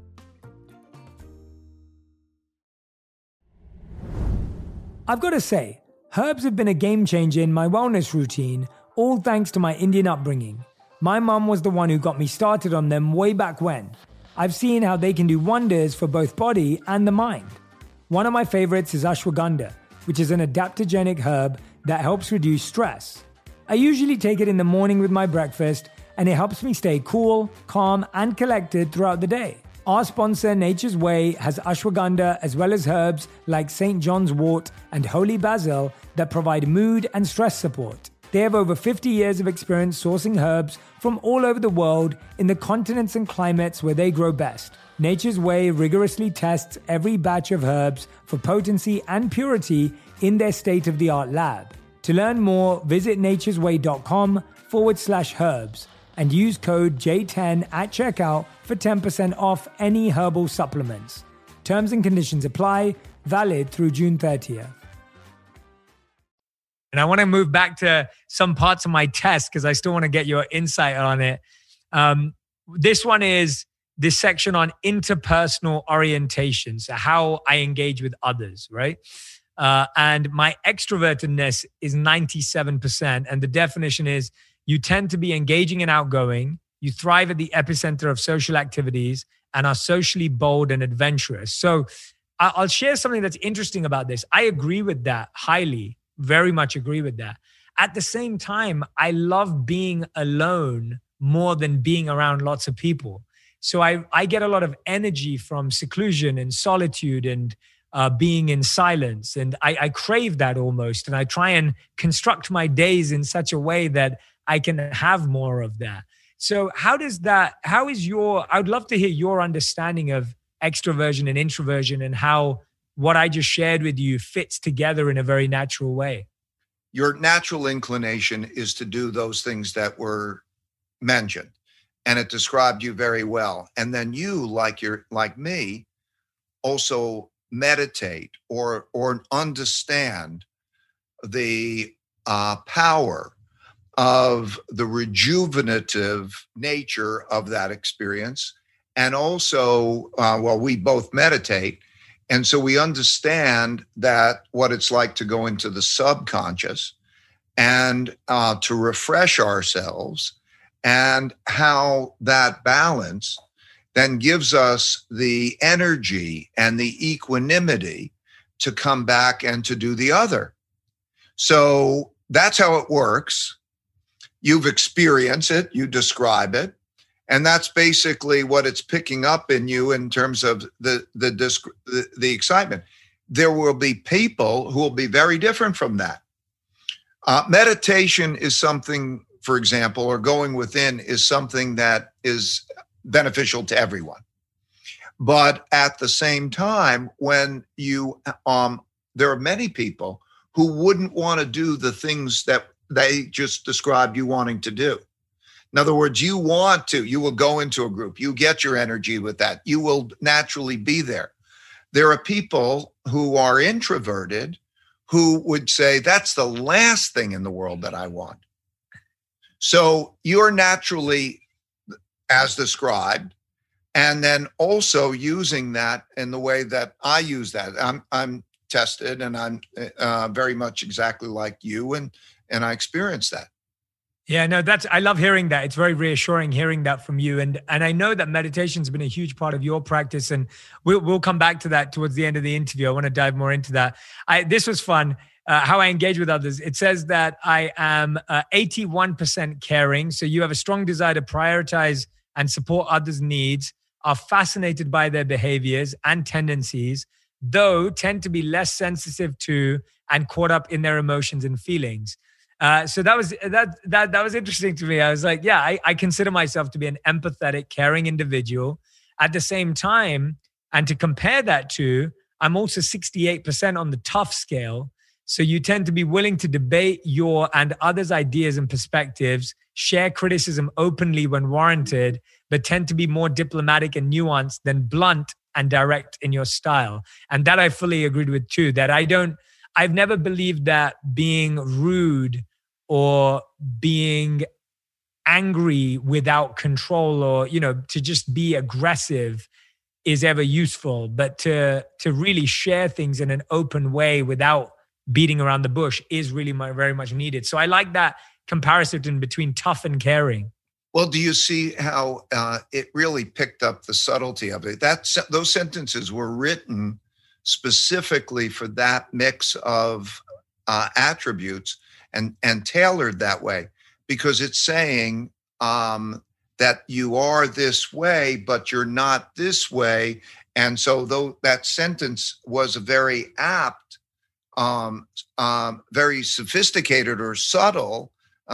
I've got to say, herbs have been a game changer in my wellness routine, all thanks to my Indian upbringing. My mum was the one who got me started on them way back when. I've seen how they can do wonders for both body and the mind. One of my favorites is ashwagandha, which is an adaptogenic herb that helps reduce stress. I usually take it in the morning with my breakfast, and it helps me stay cool, calm, and collected throughout the day. Our sponsor, Nature's Way, has ashwagandha as well as herbs like St. John's wort and holy basil that provide mood and stress support. They have over 50 years of experience sourcing herbs from all over the world in the continents and climates where they grow best. Nature's Way rigorously tests every batch of herbs for potency and purity in their state-of-the-art lab. To learn more, visit naturesway.com/herbs and use code J10 at checkout for 10% off any herbal supplements. Terms and conditions apply, valid through June 30th. And I want to move back to some parts of my test because I still want to get your insight on it. This one is this section on interpersonal orientation, so how I engage with others, right? And my extrovertedness is 97%. And the definition is you tend to be engaging and outgoing, you thrive at the epicenter of social activities, and are socially bold and adventurous. So I'll share something that's interesting about this. I agree with that highly, very much agree with that. At the same time, I love being alone more than being around lots of people. So I get a lot of energy from seclusion and solitude and being in silence. And I crave that almost. And I try and construct my days in such a way that I can have more of that. So I'd love to hear your understanding of extroversion and introversion and how what I just shared with you fits together in a very natural way. Your natural inclination is to do those things that were mentioned, and it described you very well. And then you, like me, also meditate or understand the power of the rejuvenative nature of that experience. And also, we both meditate. And so we understand that what it's like to go into the subconscious and to refresh ourselves, and how that balance then gives us the energy and the equanimity to come back and to do the other. So that's how it works. You've experienced it, you describe it, and that's basically what it's picking up in you in terms of the excitement. There will be people who will be very different from that. Meditation is something, for example, or going within is something that is beneficial to everyone. But at the same time, when you, there are many people who wouldn't want to do the things that they just described you wanting to do. In other words, you will go into a group, you get your energy with that, you will naturally be there. There are people who are introverted who would say, that's the last thing in the world that I want. So you're naturally, as described, and then also using that in the way that I use that. I'm tested, and I'm very much exactly like you, and I experience that. Yeah, no, I love hearing that. It's very reassuring hearing that from you. And I know that meditation's been a huge part of your practice, and we'll come back to that towards the end of the interview. I want to dive more into that. This was fun, how I engage with others. It says that I am 81% caring. So you have a strong desire to prioritize and support others' needs, are fascinated by their behaviors and tendencies, though tend to be less sensitive to and caught up in their emotions and feelings. So that was interesting to me. I was like, yeah, I consider myself to be an empathetic, caring individual. At the same time, and to compare that to, I'm also 68% on the tough scale. So you tend to be willing to debate your and others' ideas and perspectives, share criticism openly when warranted, but tend to be more diplomatic and nuanced than blunt and direct in your style. And that I fully agreed with too, that I've never believed that being rude or being angry without control, or, to just be aggressive is ever useful. But to really share things in an open way without beating around the bush is really very much needed. So I like that comparison between tough and caring. Well, do you see how it really picked up the subtlety of it? Those sentences were written specifically for that mix of attributes and tailored that way, because it's saying that you are this way, but you're not this way. And so though that sentence was a very apt, very sophisticated or subtle,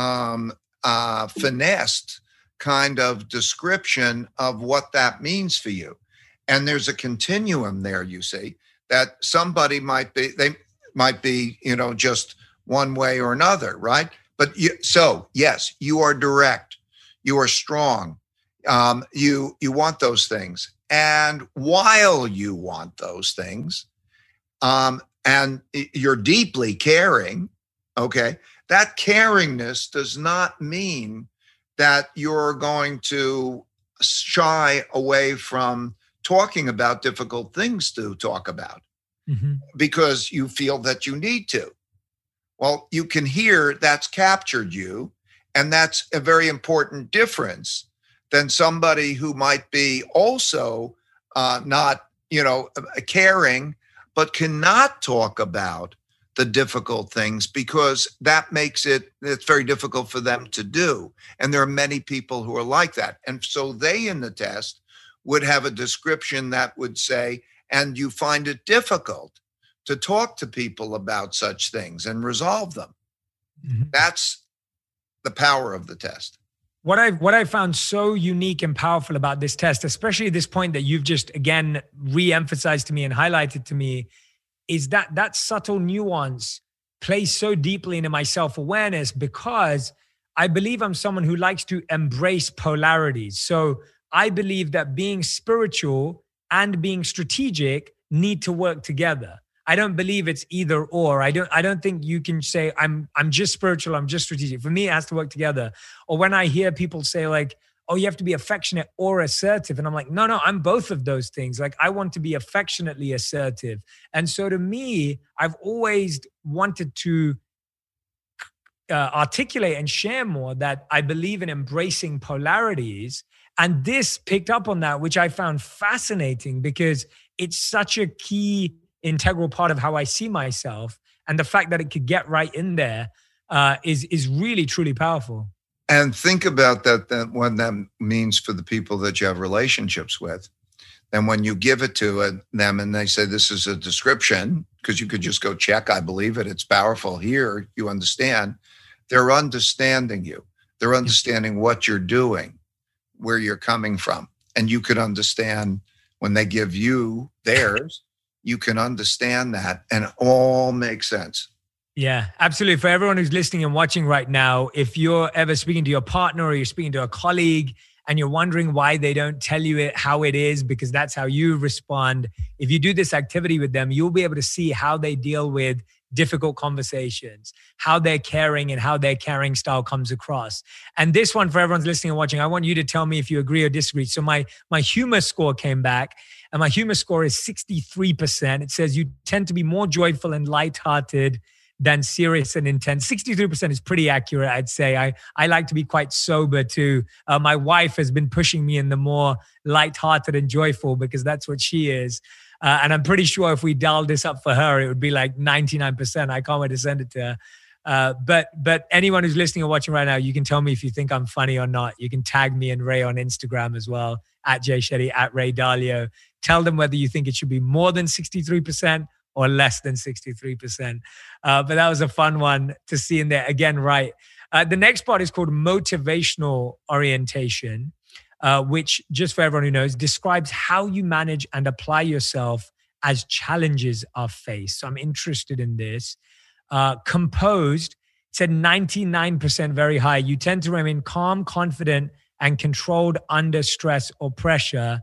finessed kind of description of what that means for you. And there's a continuum there, you see, that somebody might be, just one way or another, right? But yes, you are direct, you are strong, you want those things. And while you want those things, and you're deeply caring, okay, that caringness does not mean that you're going to shy away from talking about difficult things to talk about, because you feel that you need to. Well, you can hear that's captured you, and that's a very important difference than somebody who might be also not, caring, but cannot talk about the difficult things, because that makes it's very difficult for them to do. And there are many people who are like that. And so they in the test would have a description that would say, and you find it difficult to talk to people about such things and resolve them. That's the power of the test. What I found so unique and powerful about this test, especially this point that you've just again re-emphasized to me and highlighted to me, is that subtle nuance plays so deeply into my self-awareness, because I believe I'm someone who likes to embrace polarities. So I believe that being spiritual and being strategic need to work together. I don't believe it's either or. I don't think you can say I'm just spiritual, I'm just strategic. For me, it has to work together. Or when I hear people say like, oh, you have to be affectionate or assertive. And I'm like, no, I'm both of those things. Like, I want to be affectionately assertive. And so to me, I've always wanted to articulate and share more that I believe in embracing polarities. And this picked up on that, which I found fascinating because it's such a key integral part of how I see myself. And the fact that it could get right in there is really, truly powerful. And think about that what that means for the people that you have relationships with. And when you give it to them and they say, this is a description, because you could just go check, I believe it, it's powerful. Here, you understand. They're understanding you. They're understanding what you're doing, where you're coming from. And you could understand when they give you theirs, you can understand that and it all makes sense. Yeah, absolutely. For everyone who's listening and watching right now, if you're ever speaking to your partner or you're speaking to a colleague and you're wondering why they don't tell you it how it is, because that's how you respond, if you do this activity with them, you'll be able to see how they deal with difficult conversations, how they're caring and how their caring style comes across. And this one, for everyone's listening and watching, I want you to tell me if you agree or disagree. So my humor score came back and my humor score is 63%. It says you tend to be more joyful and lighthearted than serious and intense. 63% is pretty accurate, I'd say. I like to be quite sober too. My wife has been pushing me in the more lighthearted and joyful because that's what she is. And I'm pretty sure if we dialed this up for her, it would be like 99%. I can't wait to send it to her. But anyone who's listening or watching right now, you can tell me if you think I'm funny or not. You can tag me and Ray on Instagram as well, @JayShetty, @Ray Dalio. Tell them whether you think it should be more than 63% or less than 63%. But that was a fun one to see in there. Again, right. The next part is called motivational orientation, which, just for everyone who knows, describes how you manage and apply yourself as challenges are faced. So I'm interested in this. Composed, said 99%, very high. You tend to remain calm, confident, and controlled under stress or pressure.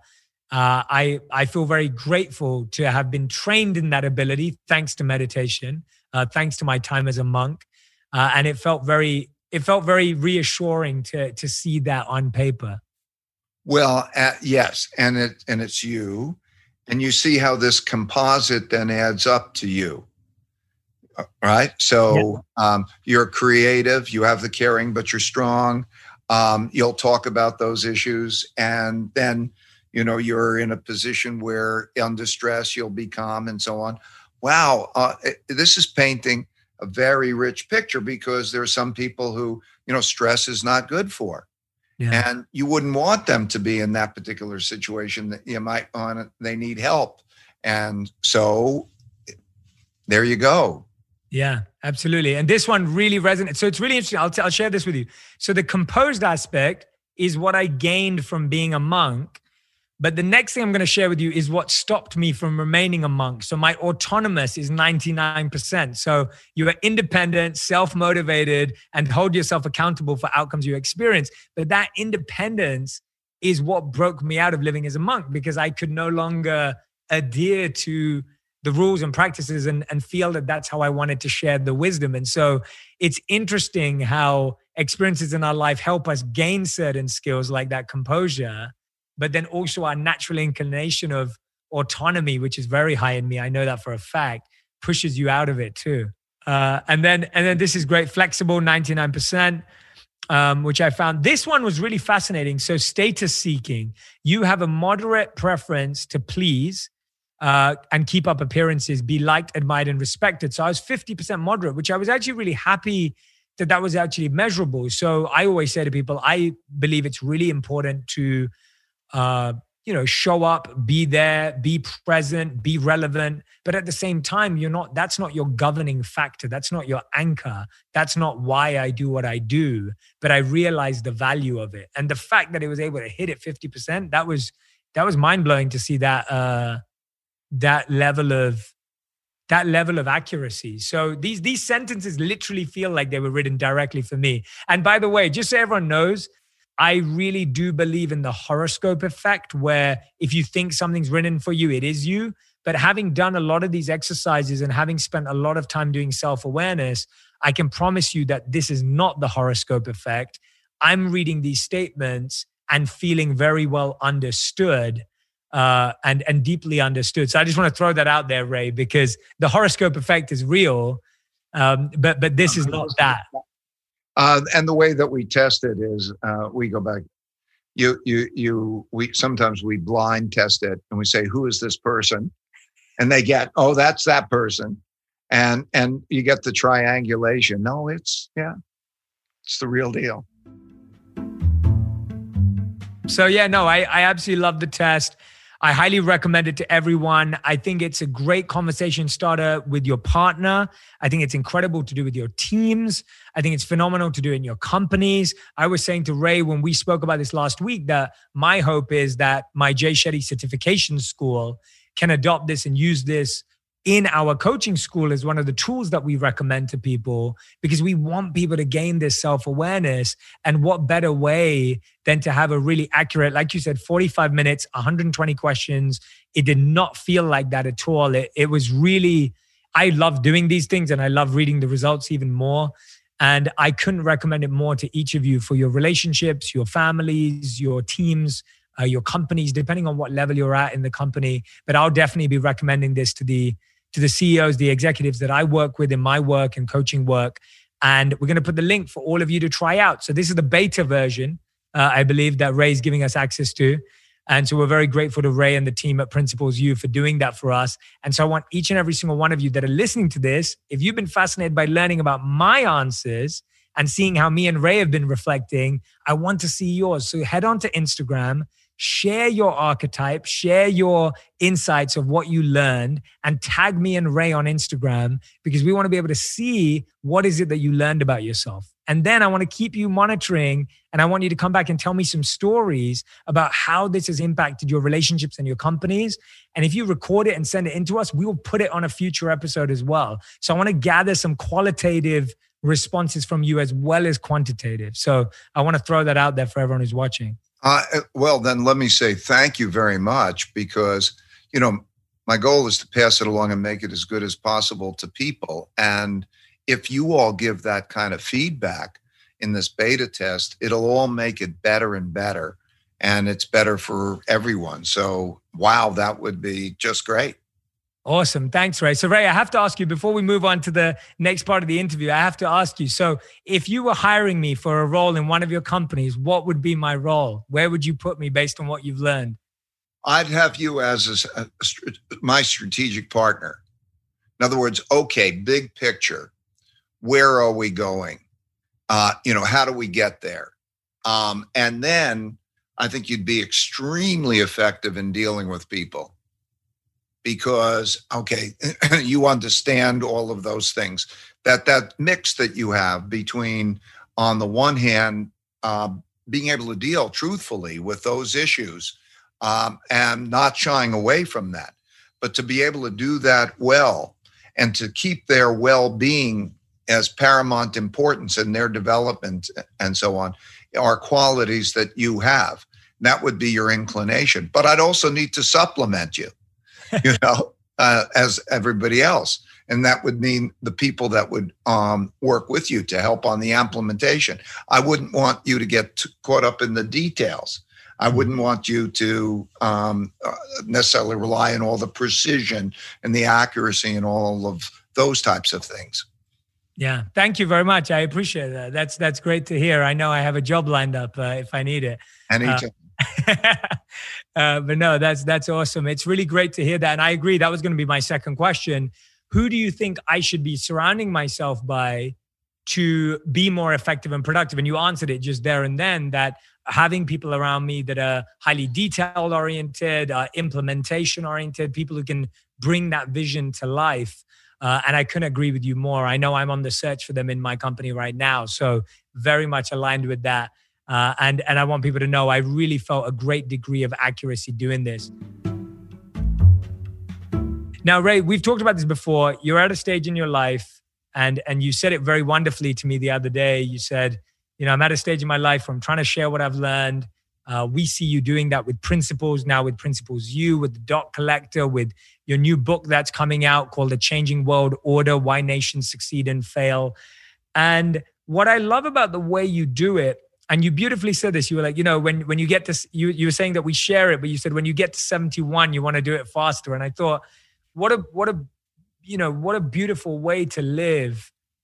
I feel very grateful to have been trained in that ability, thanks to meditation, thanks to my time as a monk. And it felt very reassuring to see that on paper. Well, yes, and it's you, and you see how this composite then adds up to you, right? So you're creative, you have the caring, but you're strong. You'll talk about those issues, and then you're in a position where under stress you'll be calm and so on. Wow, this is painting a very rich picture because there are some people who stress is not good for. Yeah. And you wouldn't want them to be in that particular situation that you might they need help. And so there you go. Yeah, absolutely. And this one really resonates. So it's really interesting. I'll share this with you. So the composed aspect is what I gained from being a monk. But the next thing I'm going to share with you is what stopped me from remaining a monk. So my autonomous is 99%. So you are independent, self-motivated, and hold yourself accountable for outcomes you experience. But that independence is what broke me out of living as a monk because I could no longer adhere to the rules and practices and feel that that's how I wanted to share the wisdom. And so it's interesting how experiences in our life help us gain certain skills like that composure, but then also our natural inclination of autonomy, which is very high in me, I know that for a fact, pushes you out of it too. And then this is great, flexible, 99%, which I found. This one was really fascinating. So status seeking, you have a moderate preference to please and keep up appearances, be liked, admired, and respected. So I was 50% moderate, which I was actually really happy that was actually measurable. So I always say to people, I believe it's really important to show up, be there, be present, be relevant. But at the same time, that's not your governing factor. That's not your anchor. That's not why I do what I do. But I realized the value of it. And the fact that it was able to hit it 50%, that was mind blowing to see that level of accuracy. So these sentences literally feel like they were written directly for me. And by the way, just so everyone knows, I really do believe in the horoscope effect, where if you think something's written for you, it is you. But having done a lot of these exercises and having spent a lot of time doing self-awareness, I can promise you that this is not the horoscope effect. I'm reading these statements and feeling very well understood and deeply understood. So I just want to throw that out there, Ray, because the horoscope effect is real, but this is not that. And the way that we test it is we go back. We sometimes we blind test it and we say, who is this person? And they get, oh, that's that person. And you get the triangulation. No, it's the real deal. So I absolutely love the test. I highly recommend it to everyone. I think it's a great conversation starter with your partner. I think it's incredible to do with your teams. I think it's phenomenal to do in your companies. I was saying to Ray when we spoke about this last week that my hope is that my Jay Shetty certification school can adopt this and use this in our coaching school as one of the tools that we recommend to people, because we want people to gain this self-awareness. And what better way than to have a really accurate, like you said, 45 minutes, 120 questions. It did not feel like that at all. It was really, I love doing these things and I love reading the results even more. And I couldn't recommend it more to each of you for your relationships, your families, your teams, your companies, depending on what level you're at in the company. But I'll definitely be recommending this to the CEOs, the executives that I work with in my work and coaching work. And we're going to put the link for all of you to try out. So this is the beta version, I believe, that Ray's giving us access to. And so we're very grateful to Ray and the team at Principles U for doing that for us. And so I want each and every single one of you that are listening to this, if you've been fascinated by learning about my answers and seeing how me and Ray have been reflecting, I want to see yours. So head on to Instagram, share your archetype, share your insights of what you learned, and tag me and Ray on Instagram, because we want to be able to see what is it that you learned about yourself. And then I want to keep you monitoring, and I want you to come back and tell me some stories about how this has impacted your relationships and your companies. And if you record it and send it into us, we will put it on a future episode as well. So I want to gather some qualitative responses from you as well as quantitative. So I want to throw that out there for everyone who's watching. Well, then let me say thank you very much, because, my goal is to pass it along and make it as good as possible to people. And if you all give that kind of feedback in this beta test, it'll all make it better and better. And it's better for everyone. So, wow, that would be just great. Awesome. Thanks, Ray. So Ray, I have to ask you, before we move on to the next part of the interview, I have to ask you, so if you were hiring me for a role in one of your companies, what would be my role? Where would you put me based on what you've learned? I'd have you as my strategic partner. In other words, okay, big picture, where are we going? How do we get there? And then I think you'd be extremely effective in dealing with people. Because, okay, you understand all of those things, that mix that you have between, on the one hand, being able to deal truthfully with those issues and not shying away from that, but to be able to do that well and to keep their well-being as paramount importance in their development and so on, are qualities that you have. That would be your inclination. But I'd also need to supplement you. As everybody else. And that would mean the people that would work with you to help on the implementation. I wouldn't want you to get caught up in the details. I wouldn't want you to necessarily rely on all the precision and the accuracy and all of those types of things. Yeah. Thank you very much. I appreciate that. That's great to hear. I know I have a job lined up if I need it. Anytime. But no, that's awesome. It's really great to hear that. And I agree. That was going to be my second question. Who do you think I should be surrounding myself by to be more effective and productive? And you answered it just there and then, that having people around me that are highly detail oriented, implementation oriented, people who can bring that vision to life. And I couldn't agree with you more. I know I'm on the search for them in my company right now. So very much aligned with that. And I want people to know I really felt a great degree of accuracy doing this. Now, Ray, we've talked about this before. You're at a stage in your life, and you said it very wonderfully to me the other day. You said, I'm at a stage in my life where I'm trying to share what I've learned. We see you doing that with Principles, now with Principles U, with the Dot Collector, with your new book that's coming out called The Changing World Order, Why Nations Succeed and Fail. And what I love about the way you do it, and you beautifully said this, you were like, when you get to, you were saying that we share it, but you said when you get to 71, you want to do it faster. And I thought, what a beautiful way to live.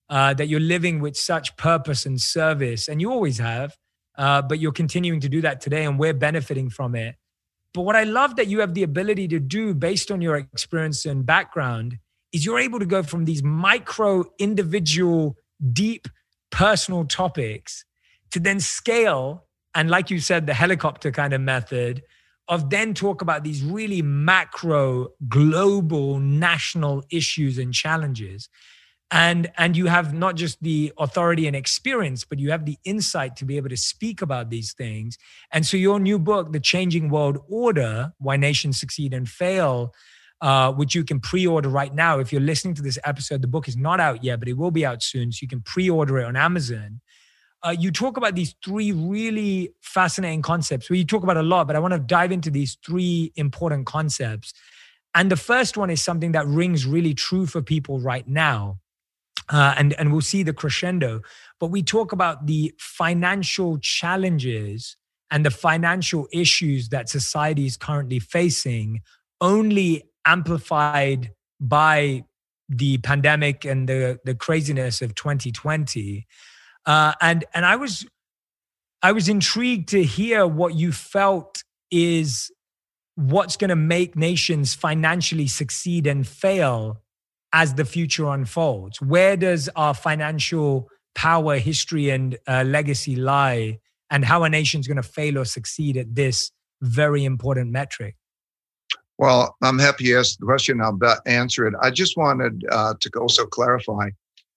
that you're living with such purpose and service, and you always have, but you're continuing to do that today, and we're benefiting from it. But what I love that you have the ability to do based on your experience and background is you're able to go from these micro, individual, deep, personal topics to then scale, and like you said, the helicopter kind of method of then talk about these really macro, global, national issues and challenges. And you have not just the authority and experience, but you have the insight to be able to speak about these things. And so your new book, The Changing World Order, Why Nations Succeed and Fail, which you can pre-order right now. If you're listening to this episode, the book is not out yet, but it will be out soon. So you can pre-order it on Amazon. You talk about these three really fascinating concepts. Well, you talk about a lot, but I want to dive into these three important concepts. And the first one is something that rings really true for people right now. And we'll see the crescendo. But we talk about the financial challenges and the financial issues that society is currently facing, only amplified by the pandemic and the craziness of 2020. And I was intrigued to hear what you felt is what's going to make nations financially succeed and fail as the future unfolds. Where does our financial power, history, and legacy lie, and how a nation's going to fail or succeed at this very important metric? Well, I'm happy you asked the question. I'll answer it. I just wanted to also clarify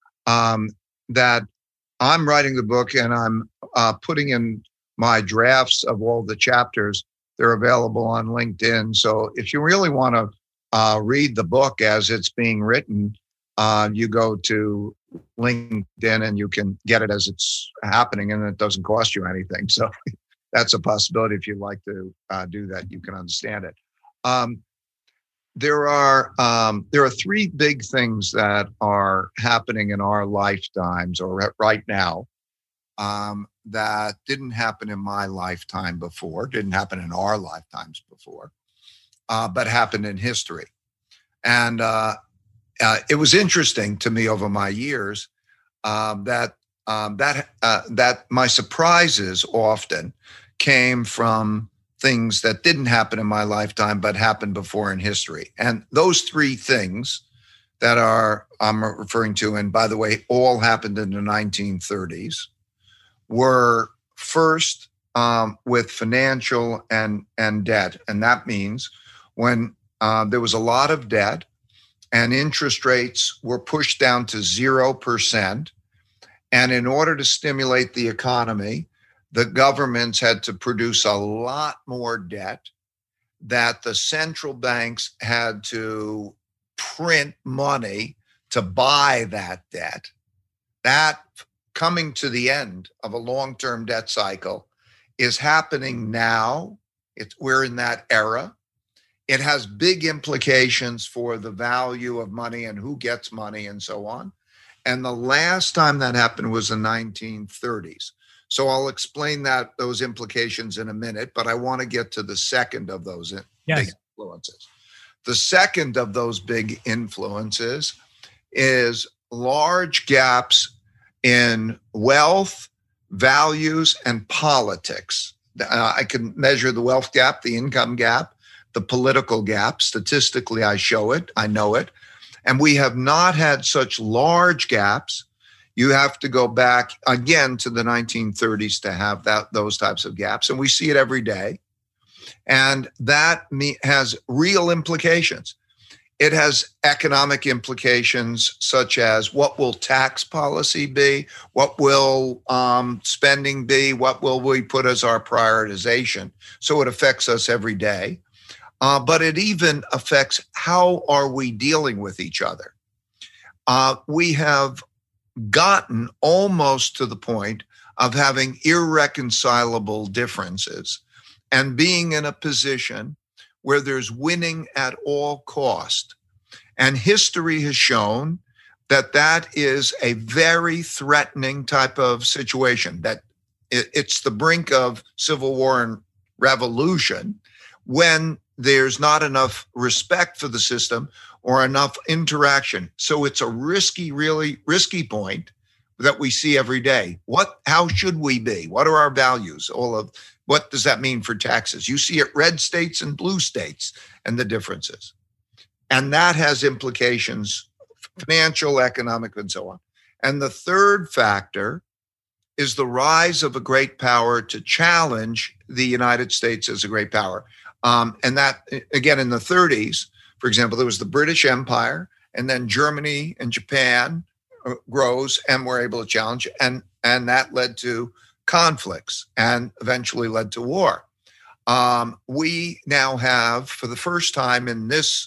that I'm writing the book and I'm putting in my drafts of all the chapters. They're available on LinkedIn. So if you really want to read the book as it's being written, you go to LinkedIn and you can get it as it's happening, and it doesn't cost you anything. So that's a possibility. If you'd like to do that, you can understand it. There are three big things that are happening in our lifetimes or right now that didn't happen in my lifetime before, didn't happen in our lifetimes before, but happened in history. And it was interesting to me over my years that my surprises often came from things that didn't happen in my lifetime, but happened before in history. And those three things that I'm referring to, and by the way, all happened in the 1930s, were first with financial and debt. And that means when there was a lot of debt and interest rates were pushed down to 0%. And in order to stimulate the economy, the governments had to produce a lot more debt, that the central banks had to print money to buy that debt. That coming to the end of a long-term debt cycle is happening now. We're in that era. It has big implications for the value of money and who gets money and so on. And the last time that happened was the 1930s. So I'll explain those implications in a minute, but I want to get to the second of those big influences. The second of those big influences is large gaps in wealth, values, and politics. I can measure the wealth gap, the income gap, the political gap. Statistically, I show it, I know it. And we have not had such large gaps. You have to go back again to the 1930s to have those types of gaps. And we see it every day. And that has real implications. It has economic implications, such as what will tax policy be? What will spending be? What will we put as our prioritization? So it affects us every day. But it even affects how are we dealing with each other. We have gotten almost to the point of having irreconcilable differences and being in a position where there's winning at all cost. And history has shown that that is a very threatening type of situation, that it's the brink of civil war and revolution when there's not enough respect for the system, or enough interaction. So it's a really risky point that we see every day. How should we be? What are our values? What does that mean for taxes? You see it red states and blue states and the differences. And that has implications, financial, economic, and so on. And the third factor is the rise of a great power to challenge the United States as a great power. And that, again, in the 30s, for example, there was the British Empire, and then Germany and Japan grows and were able to challenge, and that led to conflicts and eventually led to war. We now have, for the first time in this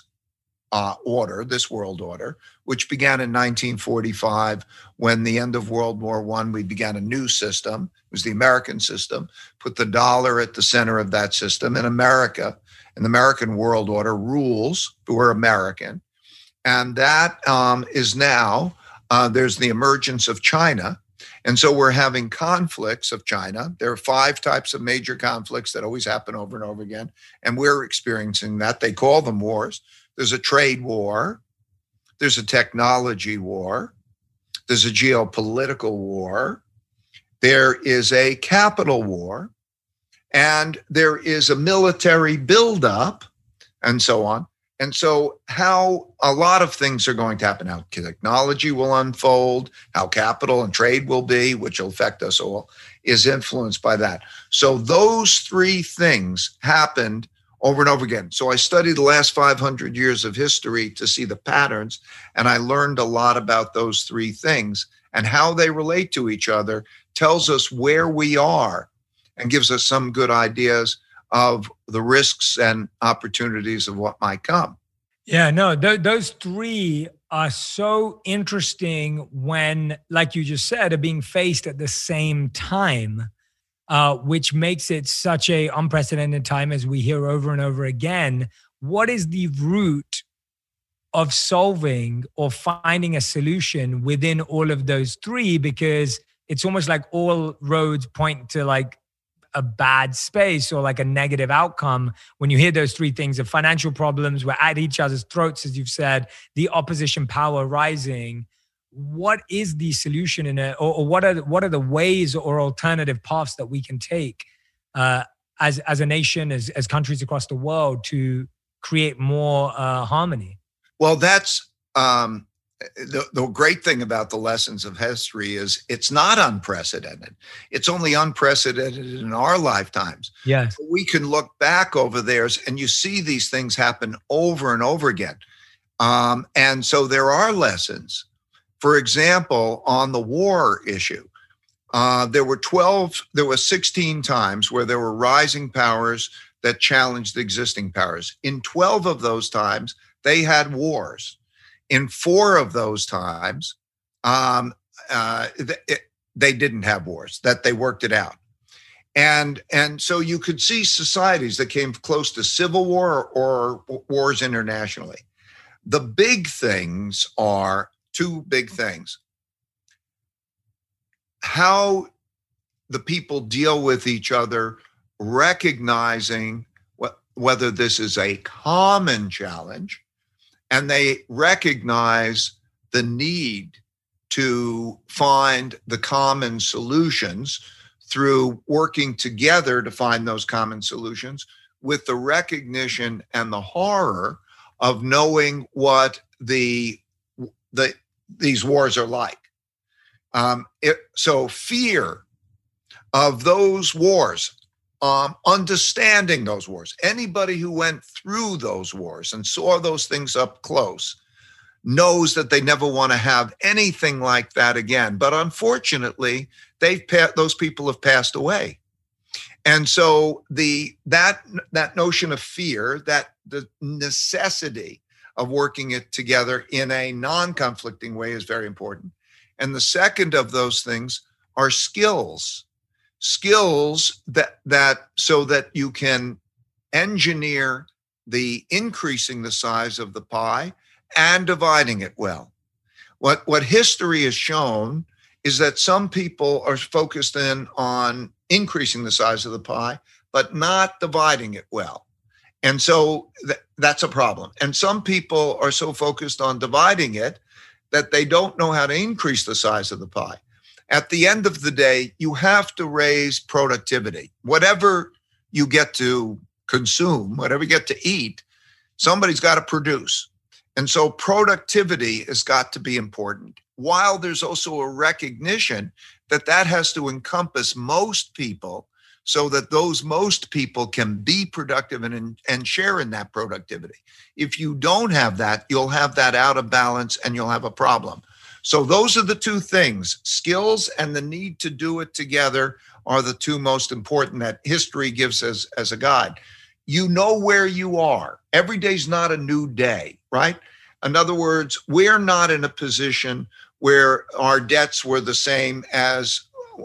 this world order, which began in 1945, when the end of World War I, we began a new system. It was the American system, put the dollar at the center of that system. In America, in the American world order, rules were American. And that is now, there's the emergence of China. And so we're having conflicts of China. There are 5 types of major conflicts that always happen over and over again. And we're experiencing that. They call them wars. There's a trade war. There's a technology war. There's a geopolitical war. There is a capital war. And there is a military buildup, and so on. And so how a lot of things are going to happen, how technology will unfold, how capital and trade will be, which will affect us all, is influenced by that. So those 3 things happened over and over again. So I studied the last 500 years of history to see the patterns, and I learned a lot about those 3 things, and how they relate to each other tells us where we are and gives us some good ideas of the risks and opportunities of what might come. Yeah, no, those 3 are so interesting when, like you just said, are being faced at the same time, which makes it such a unprecedented time, as we hear over and over again. What is the root of solving or finding a solution within all of those 3? Because it's almost like all roads point to like a bad space or like a negative outcome when you hear those 3 things: of financial problems, we're at each other's throats, as you've said, the opposition power rising. What is the solution in it, or what are the ways or alternative paths that we can take as a nation, as countries across the world, to create more harmony? Well, that's the great thing about the lessons of history is it's not unprecedented. It's only unprecedented in our lifetimes. Yes. We can look back over theirs, and you see these things happen over and over again. And so there are lessons. For example, on the war issue, there were 16 times where there were rising powers that challenged the existing powers. In 12 of those times, they had wars. In 4 of those times, they didn't have wars, that they worked it out. And so you could see societies that came close to civil war or wars internationally. The big things are 2 big things: how the people deal with each other, recognizing whether this is a common challenge, and they recognize the need to find the common solutions through working together to find those common solutions, with the recognition and the horror of knowing what these wars are like. So fear of those wars, understanding those wars. Anybody who went through those wars and saw those things up close knows that they never want to have anything like that again. But unfortunately, those people have passed away. And so that notion of fear, that the necessity of working it together in a non-conflicting way is very important. And the second of those things are skills that so that you can engineer the increasing the size of the pie and dividing it well. What history has shown is that some people are focused in on increasing the size of the pie, but not dividing it well. And so that's a problem. And some people are so focused on dividing it that they don't know how to increase the size of the pie. At the end of the day, you have to raise productivity. Whatever you get to consume, whatever you get to eat, somebody's got to produce. And so productivity has got to be important, while there's also a recognition that that has to encompass most people, so that those most people can be productive and share in that productivity. If you don't have that, you'll have that out of balance and you'll have a problem. So those are the two things. Skills and the need to do it together are the two most important that history gives us as a guide. You know where you are. Every day's not a new day, right? In other words, we're not in a position where our debts were the same as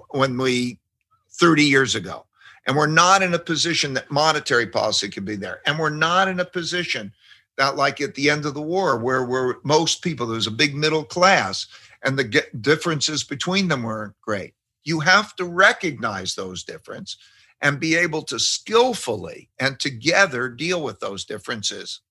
30 years ago. And we're not in a position that monetary policy could be there. And we're not in a position that, like at the end of the war, where most people, there was a big middle class and the differences between them weren't great. You have to recognize those differences and be able to skillfully and together deal with those differences.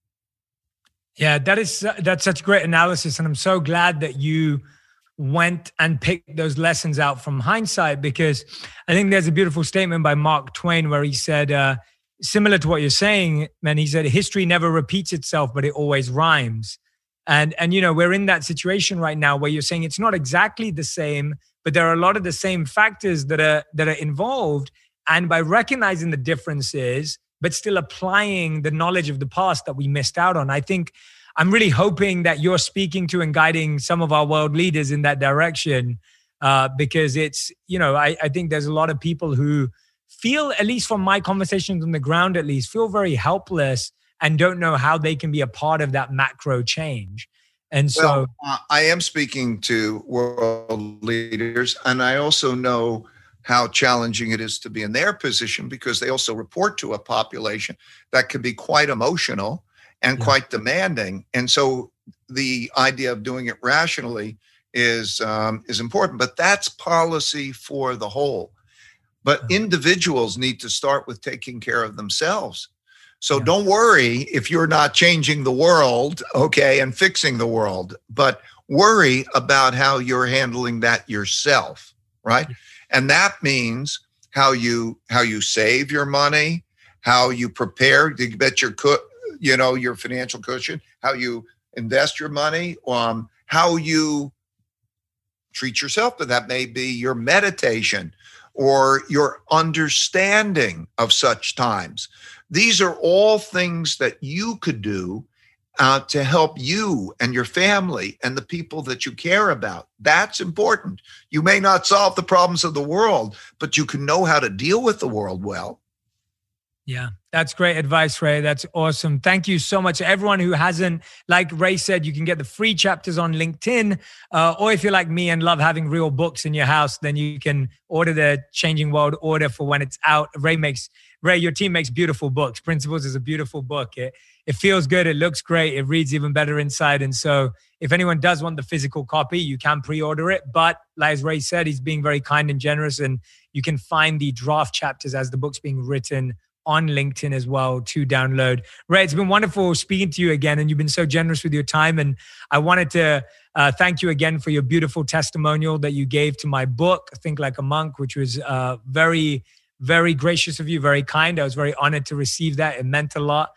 Yeah, that's such great analysis. And I'm so glad that you went and picked those lessons out from hindsight, because I think there's a beautiful statement by Mark Twain where he said, similar to what you're saying, man, he said, history never repeats itself, but it always rhymes. And we're in that situation right now where you're saying it's not exactly the same, but there are a lot of the same factors that are involved. And by recognizing the differences, but still applying the knowledge of the past that we missed out on, I think I'm really hoping that you're speaking to and guiding some of our world leaders in that direction, because it's, I think there's a lot of people who feel, at least from my conversations on the ground, at least, feel very helpless and don't know how they can be a part of that macro change. And so I am speaking to world leaders, and I also know how challenging it is to be in their position, because they also report to a population that can be quite emotional and quite demanding. And so the idea of doing it rationally is important, but that's policy for the whole. But individuals need to start with taking care of themselves. So don't worry if you're not changing the world, okay, and fixing the world, but worry about how you're handling that yourself, right? And that means how you save your money, how you prepare to get your financial cushion, how you invest your money, how you treat yourself. But that may be your meditation or your understanding of such times. These are all things that you could do to help you and your family and the people that you care about. That's important. You may not solve the problems of the world, but you can know how to deal with the world well. Yeah, that's great advice, Ray. That's awesome. Thank you so much. Everyone who hasn't, like Ray said, you can get the free chapters on LinkedIn. Or if you're like me and love having real books in your house, then you can order the Changing World Order for when it's out. Ray, your team makes beautiful books. Principles is a beautiful book. It feels good. It looks great. It reads even better inside. And so if anyone does want the physical copy, you can pre-order it. But like as Ray said, he's being very kind and generous. And you can find the draft chapters as the book's being written on LinkedIn as well to download. Ray, it's been wonderful speaking to you again, and you've been so generous with your time. And I wanted to thank you again for your beautiful testimonial that you gave to my book, Think Like a Monk, which was very, very gracious of you, very kind. I was very honored to receive that. It meant a lot.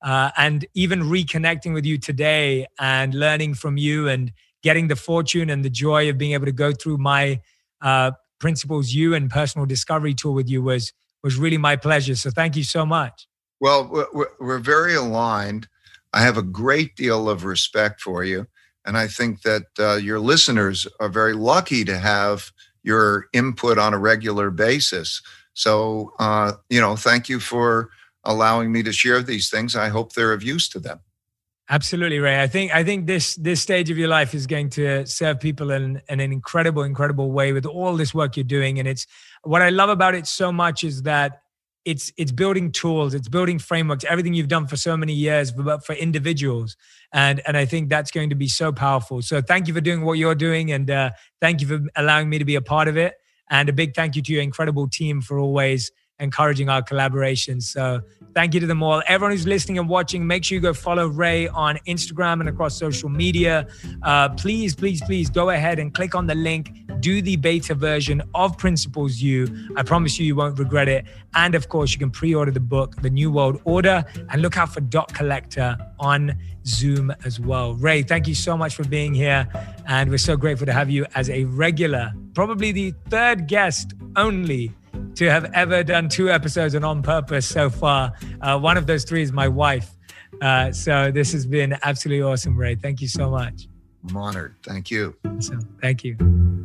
And even reconnecting with you today and learning from you and getting the fortune and the joy of being able to go through my Principles U and personal discovery tour with you was really my pleasure. So thank you so much. Well, we're very aligned. I have a great deal of respect for you. And I think that your listeners are very lucky to have your input on a regular basis. So, thank you for allowing me to share these things. I hope they're of use to them. Absolutely, Ray. I think this stage of your life is going to serve people in an incredible way with all this work you're doing. And it's what I love about it so much is that it's building tools, it's building frameworks, everything you've done for so many years, but for individuals. And I think that's going to be so powerful. So thank you for doing what you're doing, and thank you for allowing me to be a part of it. And a big thank you to your incredible team for always encouraging our collaborations. So thank you to them all. Everyone who's listening and watching, make sure you go follow Ray on Instagram and across social media. Please go ahead and click on the link. Do the beta version of Principles U. I promise you won't regret it. And of course, you can pre-order the book, The New World Order, and look out for Dot Collector on Zoom as well. Ray, thank you so much for being here. And we're so grateful to have you as a regular, probably the third guest only to have ever done 2 episodes on Purpose so far. One of those 3 is my wife. So this has been absolutely awesome, Ray. Thank you so much. I'm honored. Thank you. So, thank you.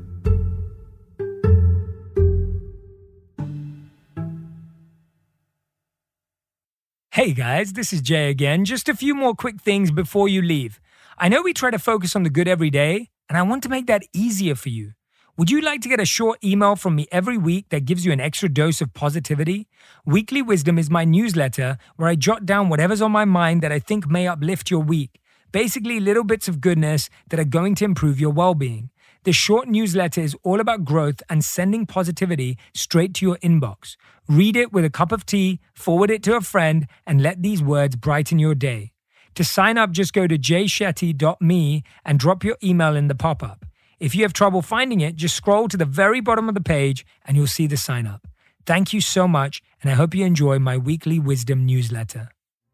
Hey guys, this is Jay again. Just a few more quick things before you leave. I know we try to focus on the good every day, and I want to make that easier for you. Would you like to get a short email from me every week that gives you an extra dose of positivity? Weekly Wisdom is my newsletter where I jot down whatever's on my mind that I think may uplift your week. Basically, little bits of goodness that are going to improve your well-being. This short newsletter is all about growth and sending positivity straight to your inbox. Read it with a cup of tea, forward it to a friend, and let these words brighten your day. To sign up, just go to jayshetty.me and drop your email in the pop-up. If you have trouble finding it, just scroll to the very bottom of the page and you'll see the sign up. Thank you so much, and I hope you enjoy my weekly wisdom newsletter.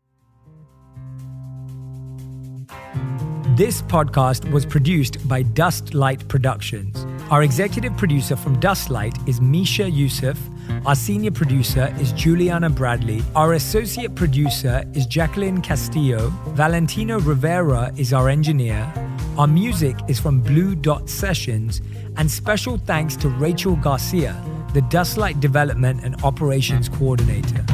This podcast was produced by Dust Light Productions. Our executive producer from Dust Light is Misha Yusuf. Our senior producer is Juliana Bradley. Our associate producer is Jacqueline Castillo. Valentino Rivera is our engineer. Our music is from Blue Dot Sessions. And special thanks to Rachel Garcia, the Dust Light Development and Operations Coordinator.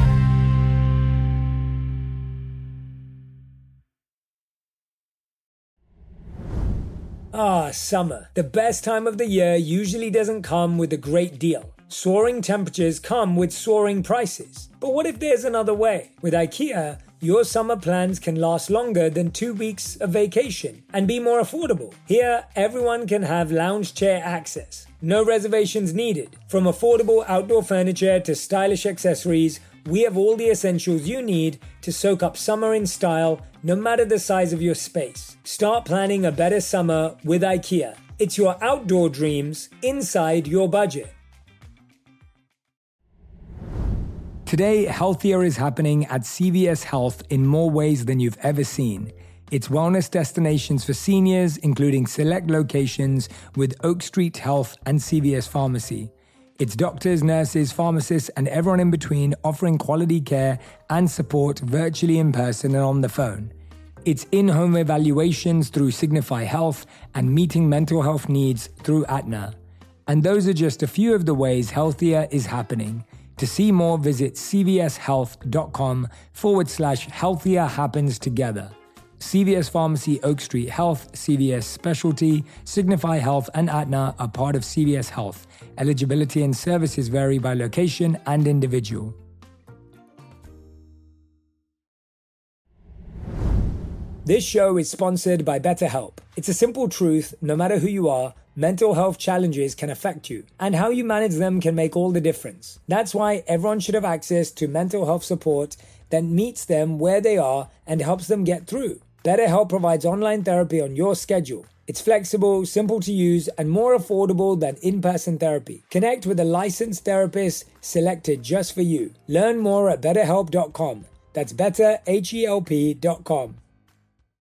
Summer. The best time of the year usually doesn't come with a great deal. Soaring temperatures come with soaring prices. But what if there's another way? With IKEA, your summer plans can last longer than 2 weeks of vacation and be more affordable. Here, everyone can have lounge chair access. No reservations needed. From affordable outdoor furniture to stylish accessories, we have all the essentials you need to soak up summer in style, no matter the size of your space. Start planning a better summer with IKEA. It's your outdoor dreams inside your budget. Today, healthier is happening at CVS Health in more ways than you've ever seen. It's wellness destinations for seniors, including select locations with Oak Street Health and CVS Pharmacy. It's doctors, nurses, pharmacists, and everyone in between offering quality care and support virtually in person and on the phone. It's in-home evaluations through Signify Health and meeting mental health needs through Aetna. And those are just a few of the ways healthier is happening. To see more, visit cvshealth.com/healthier happens together. CVS Pharmacy, Oak Street Health, CVS Specialty, Signify Health, and Aetna are part of CVS Health. Eligibility and services vary by location and individual. This show is sponsored by BetterHelp. It's a simple truth, no matter who you are, mental health challenges can affect you, and how you manage them can make all the difference. That's why everyone should have access to mental health support that meets them where they are and helps them get through. BetterHelp provides online therapy on your schedule. It's flexible, simple to use, and more affordable than in-person therapy. Connect with a licensed therapist selected just for you. Learn more at betterhelp.com. That's betterhelp.com.